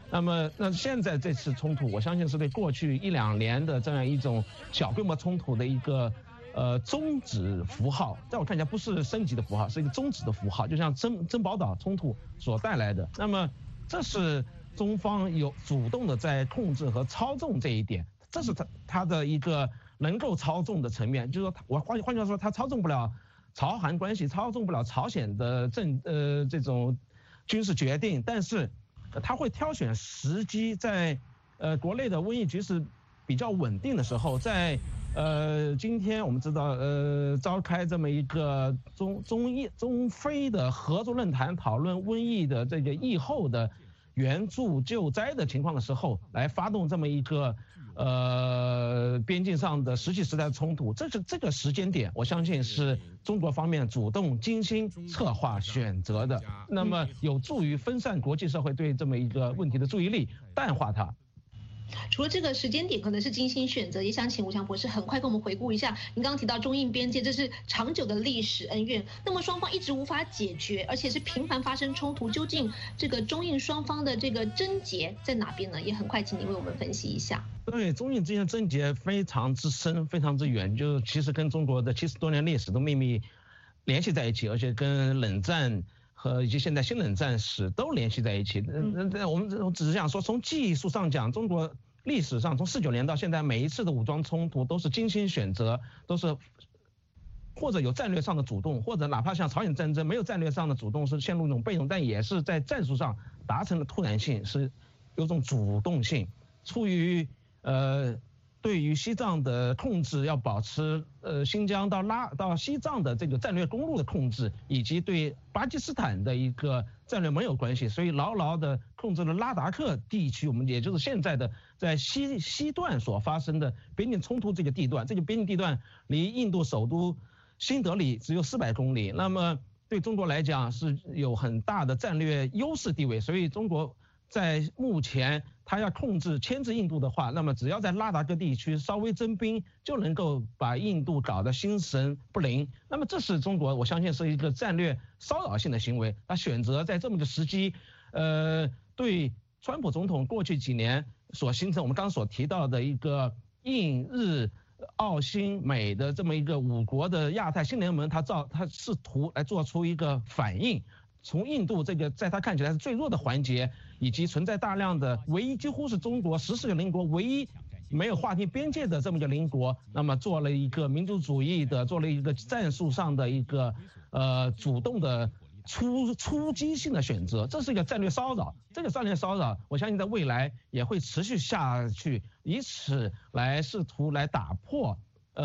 那现在这次冲突，我相信是对过去1-2年的这样一种小规模冲突的一个终止符号，在我看起来不是升级的符号，是一个终止的符号，就像珍宝岛冲突所带来的。那么这是中方有主动的在控制和操纵这一点，这是他的一个能够操纵的层面，就是说换句话说，他操纵不了朝韩关系，操纵不了朝鲜的这种军事决定，但是他会挑选时机，在国内的瘟疫局势比较稳定的时候，在今天我们知道召开这么一个中非的合作论坛，讨论瘟疫的这个疫后的援助救灾的情况的时候，来发动这么一个边境上的石器时代的冲突，这个时间点，我相信是中国方面主动精心策划选择的，那么有助于分散国际社会对这么一个问题的注意力，淡化它。
除了这个时间点可能是精心选择，也想请吴强博士很快跟我们回顾一下，您刚刚提到中印边界，这是长久的历史恩怨，那么双方一直无法解决，而且是频繁发生冲突，究竟这个中印双方的这个症结在哪边呢？也很快请您为我们分析一下。
对，中印之间的症结非常之深，非常之远，就其实跟中国的70多年历史都秘密联系在一起，而且跟冷战和以及现在新冷战史都联系在一起。我们只是想说，从技术上讲，中国历史上从49年到现在，每一次的武装冲突都是精心选择，都是或者有战略上的主动，或者哪怕像朝鲜战争没有战略上的主动，是陷入一种被动，但也是在战术上达成了突然性，是有种主动性。出于对于西藏的控制，要保持新疆到西藏的这个战略公路的控制，以及对巴基斯坦的一个战略盟友关系，所以牢牢的控制了拉达克地区，我们也就是现在的在西段所发生的边境冲突这个地段，这个边境地段离印度首都新德里只有400公里，那么对中国来讲是有很大的战略优势地位，所以中国在目前他要牵制印度的话，那么只要在拉达克地区稍微增兵，就能够把印度搞得心神不宁。那么这是中国，我相信是一个战略骚扰性的行为。他选择在这么个时机，对川普总统过去几年所形成我们刚刚所提到的一个印日澳新美的这么一个5国的亚太新联盟，他试图来做出一个反应。从印度这个在他看起来是最弱的环节，以及存在大量的几乎是中国14个邻国唯一没有划定边界的这么一个邻国，那么做了一个民族主义的，做了一个战术上的一个主动的出击性的选择，这是一个战略骚扰。这个战略骚扰，我相信在未来也会持续下去，以此来试图来打破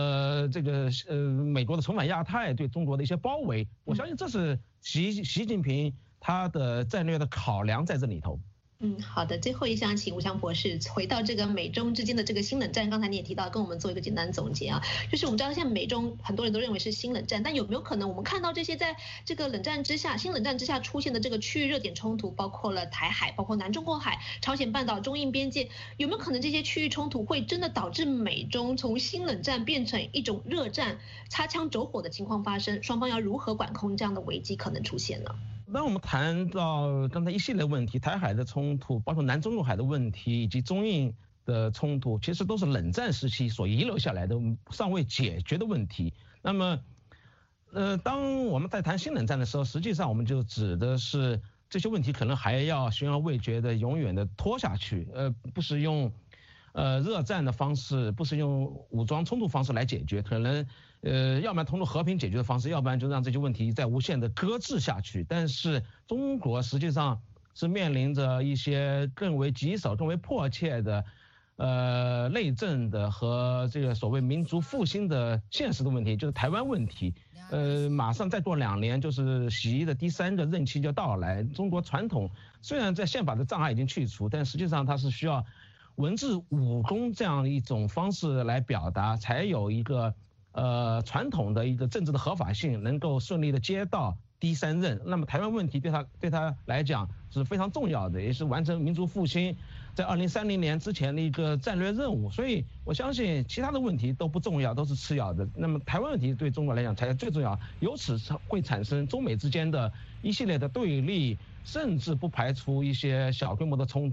美国的重返亚太对中国的一些包围。我相信这是习近平他的战略的考量在这里头。
好的，最后一项请吴强博士回到这个美中之间的这个新冷战，刚才你也提到，跟我们做一个简单总结啊，就是我们知道现在美中很多人都认为是新冷战，但有没有可能我们看到这些在这个冷战之下、新冷战之下出现的这个区域热点冲突，包括了台海、包括南中国海、朝鲜半岛、中印边界，有没有可能这些区域冲突会真的导致美中从新冷战变成一种热战、擦枪走火的情况发生？双方要如何管控这样的危机可能出现呢？
当我们谈到刚才一系列问题，台海的冲突，包括南中国海的问题，以及中印的冲突，其实都是冷战时期所遗留下来的尚未解决的问题。那么，当我们在谈新冷战的时候，实际上我们就指的是这些问题可能还要悬而未决的永远的拖下去，不是用热战的方式，不是用武装冲突方式来解决，可能要不然通过和平解决的方式，要不然就让这些问题再无限的搁置下去。但是中国实际上是面临着一些更为棘手、更为迫切的内政的和这个所谓民族复兴的现实的问题，就是台湾问题。马上再过2年就是习的第3个任期就到来。中国传统虽然在宪法的障碍已经去除，但实际上它是需要文治武功这样一种方式来表达，才有一个传统的一个政治的合法性，能够顺利的接到第3任。那么台湾问题对他来讲是非常重要的，也是完成民族复兴在2030年之前的一个战略任务。所以我相信其他的问题都不重要，都是次要的。那么台湾问题对中国来讲才是最重要，由此会产生中美之间的一系列的对立，甚至不排除一些小规模的冲突。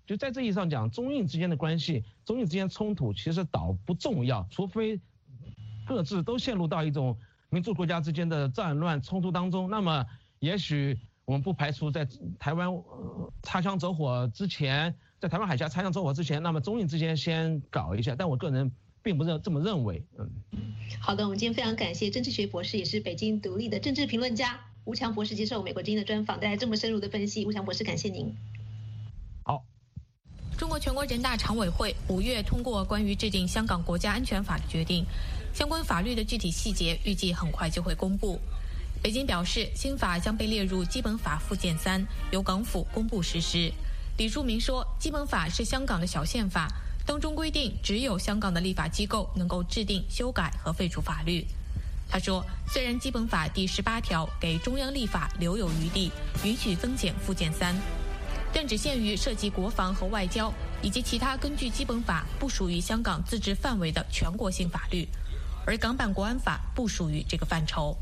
就在这意义上讲，中印之间的关系、中印之间冲突其实倒不重要，除非各自都陷入到一种民族国家之间的战乱冲突当中，那么也许我们不排除在台湾擦枪走火之前，在台湾海峡擦枪走火之前，那么中印之间先搞一下，但我个人并不这么认为。
好的，我们今天非常感谢政治学博士，也是北京独立的政治评论家吴强博士接受美国之音的专访，带来这么深入的分析。吴强博士，感谢您。
好。
中国全国人大常委会5月通过关于制定香港国家安全法的决定，相关法律的具体细节预计很快就会公布。北京表示，新法将被列入基本法附件3，由港府公布实施。李柱铭说，基本法是香港的小宪法，当中规定只有香港的立法机构能够制定、修改和废除法律。他说，虽然基本法第18条给中央立法留有余地，允许增减附件3，但只限于涉及国防和外交以及其他根据基本法不属于香港自治范围的全国性法律，而港版国安法不属于这个范畴。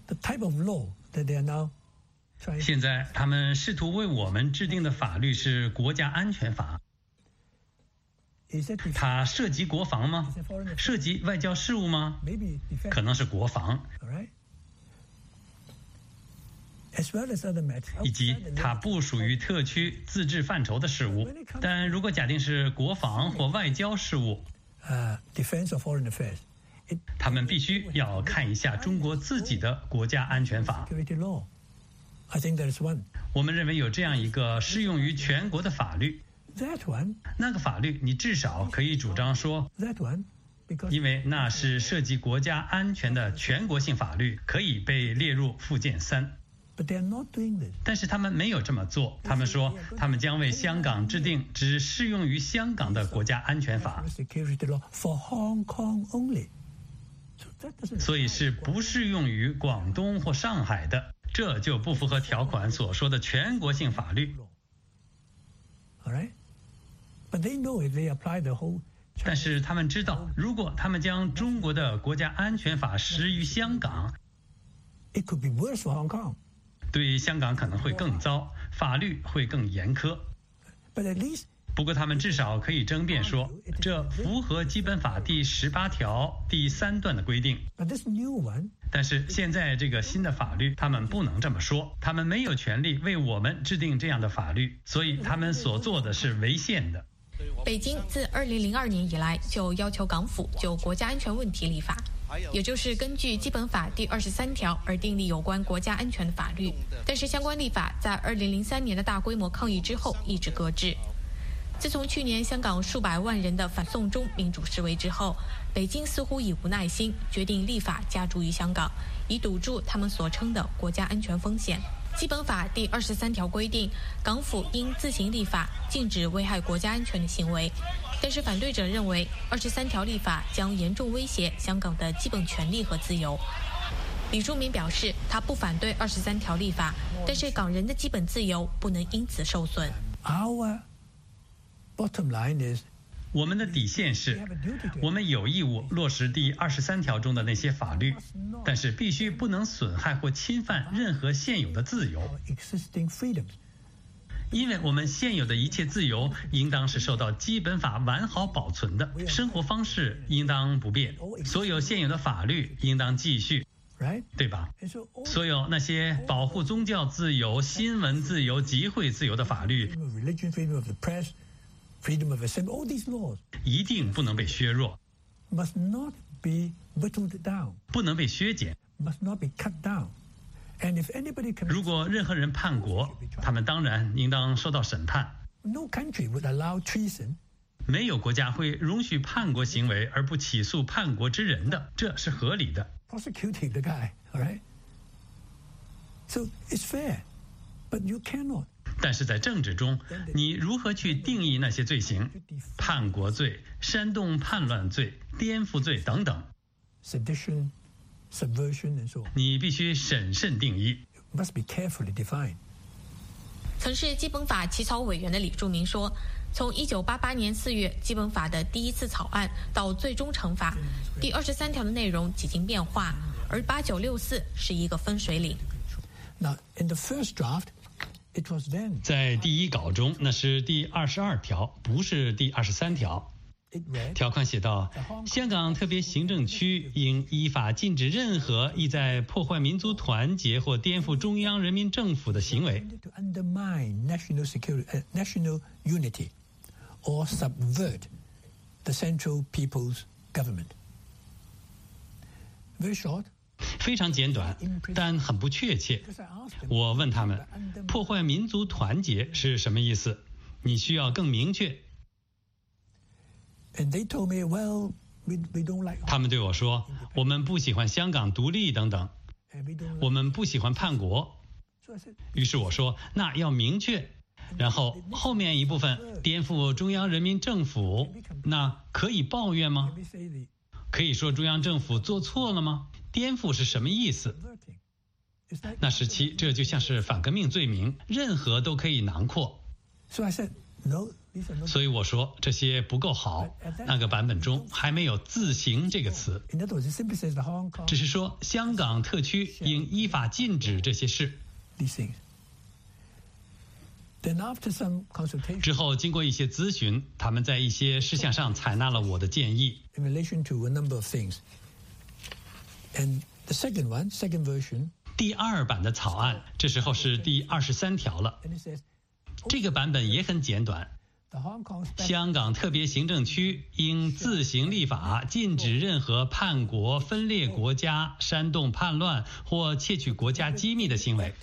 现在他们试图为我们制定的法律是国家安全法，它涉及国防吗？涉及外交事务吗？可能是国防，以及它不属于特区自治范畴的事务。但如果假定是国防或外交事务，他们必须要看一下中国自己的国家安全法。我们认为有这样一个适用于全国的法律，那个法律你至少可以主张说，因为那是涉及国家安全的全国性法律，可以被列入附件3。但是他们没有这么做，他们说他们将为香港制定只适用于香港的国家安全法，所以是不适用于广东或上海的，这就不符合条款所说的全国性法律。但是他们知道，如果他们将中国的国家安全法施于香港，对香港可能会更糟，法律会更严苛。不过他们至少可以争辩说，这符合基本法第18条第3段的规定。但是现在这个新的法律，他们不能这么说，他们没有权利为我们制定这样的法律，所以他们所做的是违宪的。
北京自2002年以来就要求港府就国家安全问题立法，也就是根据基本法第23条而订立有关国家安全的法律，但是相关立法在2003年的大规模抗议之后一直搁置。自从去年香港数百万人的反送中民主示威之后，北京似乎已无耐心，决定立法加诸于香港，以堵住他们所称的国家安全风险。基本法第23条规定，港府应自行立法，禁止危害国家安全的行为。但是反对者认为，23条立法将严重威胁香港的基本权利和自由。李柱铭表示，他不反对23条立法，但是港人的基本自由不能因此受损。
我们的底线是，我们有义务落实第23条中的那些法律，但是必须不能损害或侵犯任何现有的自由，因为我们现有的一切自由应当是受到基本法完好保存的，生活方式应当不变，所有现有的法律应当继续，对吧？所有那些保护宗教自由、新闻自由、集会自由的法律一定不能被削弱，不能被削减。如果任何人叛国，他们当然应当受到审判。没有国家会容许叛国行为而不起诉叛国之人的，这是合理的。但是在政治中，你如何去定义那些罪行？叛国罪、煽动叛乱罪、颠覆罪等等，你必须审慎定义。
曾是基本法起草委员的李柱铭说，从1988年4月基本法的第一次草案到最终成法，第23条的内容几经变化，而8964是一个分水岭。
在第一稿中，那是第22条，不是第23条。条款写道：香港特别行政区应依法禁止任何意在破坏民族团结或颠覆中央人民政府的行为。非常简短，但很不确切。我问他们，破坏民族团结是什么意思？你需要更明确。他们对我说，我们不喜欢香港独立等等，我们不喜欢叛国。于是我说，那要明确。然后后面一部分颠覆中央人民政府，那可以抱怨吗？可以说中央政府做错了吗？颠覆是什么意思？那时期这就像是反革命罪名，任何都可以囊括。所以我说这些不够好，那个版本中还没有自行这个词，只是说香港特区应依法禁止这些事。之后经过一些咨询，他们在一些事项上采纳了我的建议。第2版的草案这时候是第23条了，这个版本也很简短。香港特别行政区应自行立法，禁止任何叛国、分裂国家、煽动叛乱或窃取国家机密的行为。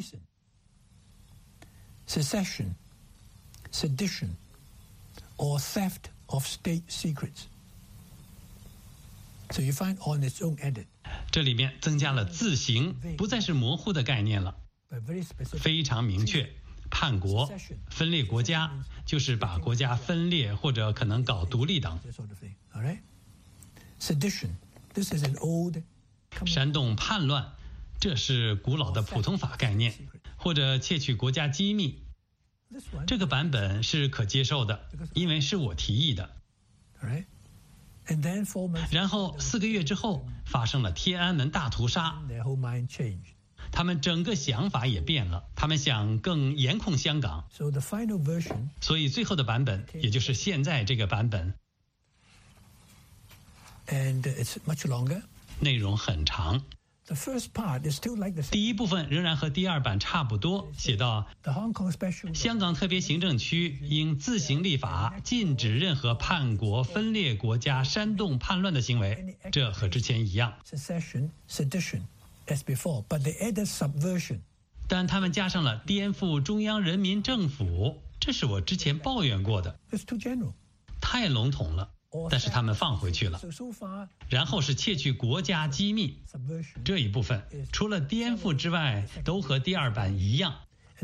Secession, sedition, or theft of state secrets. So you find on its own edit.
这里面增加了自行，不再是模糊的概念了，非常明确。叛国、分裂国家，就是把国家分裂或者可能搞独立等。
Sedition, this is an old.
煽动叛乱，这是古老的普通法概念。或者窃取国家机密，这个版本是可接受的，因为是我提议的。然后4个月之后发生了天安门大屠杀，他们整个想法也变了，他们想更严控香港。所以最后的版本，也就是现在这个版本，内容很长。第一部分仍然和第2版差不多，写道：香港特别行政区应自行立法，禁止任何叛国、分裂国家、煽动叛乱的行为。这和之前一样。但他们加上了颠覆中央人民政府，这是我之前抱怨过的，太笼统了。但是他们放回去了。然后是窃取国家机密，这一部分除了颠覆之外都和第2版一样。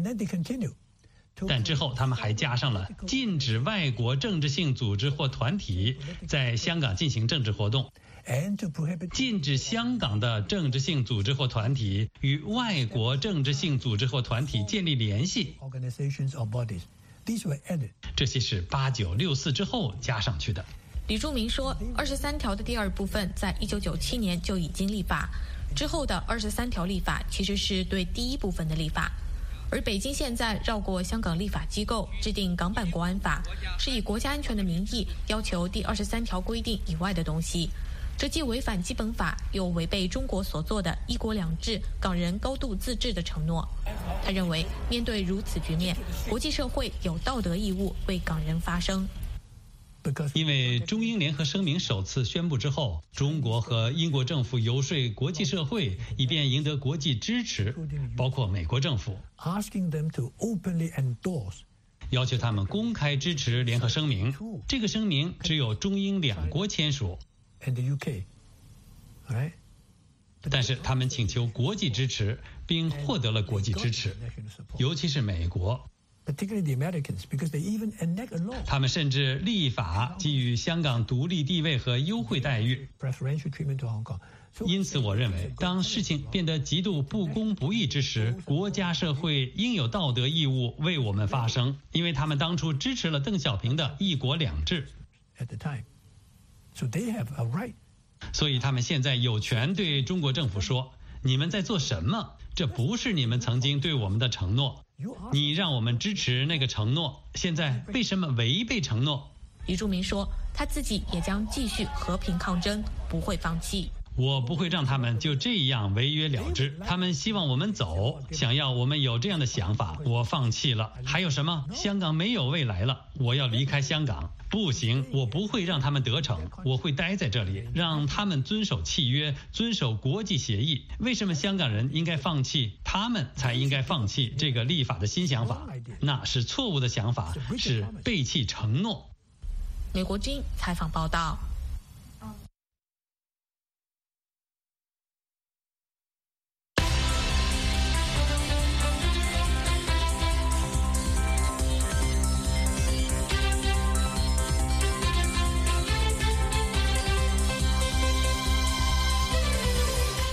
但之后他们还加上了禁止外国政治性组织或团体在香港进行政治活动，禁止香港的政治性组织或团体与外国政治性组织或团体建立联系。这些是8964之后加上去的。
李柱铭说，23条的第2部分在1997年就已经立法，之后的23条立法其实是对第1部分的立法，而北京现在绕过香港立法机构，制定港版国安法，是以国家安全的名义要求第23条规定以外的东西，这既违反基本法，又违背中国所做的一国两制、港人高度自治的承诺。他认为，面对如此局面，国际社会有道德义务为港人发声。
因为中英联合声明首次宣布之后，中国和英国政府游说国际社会，以便赢得国际支持，包括美国政府，要求他们公开支持联合声明。这个声明只有中英2国签署，但是他们请求国际支持，并获得了国际支持，尤其是美国。他们甚至立法给予香港独立地位和优惠待遇。因此我认为，当事情变得极度不公不义之时，国家社会应有道德义务为我们发声，因为他们当初支持了邓小平的一国两制，所以他们现在有权对中国政府说，你们在做什么？ 这不是你们曾经对我们的承诺。你让我们支持那个承诺，现在为什么违背承诺？
李柱铭说，他自己也将继续和平抗争，不会放弃。
我不会让他们就这样违约了之。他们希望我们走，想要我们有这样的想法，我放弃了。还有什么？香港没有未来了，我要离开香港。不行，我不会让他们得逞，我会待在这里，让他们遵守契约，遵守国际协议。为什么香港人应该放弃？他们才应该放弃这个立法的新想法，那是错误的想法，是背弃承诺。
美国之音采访报道。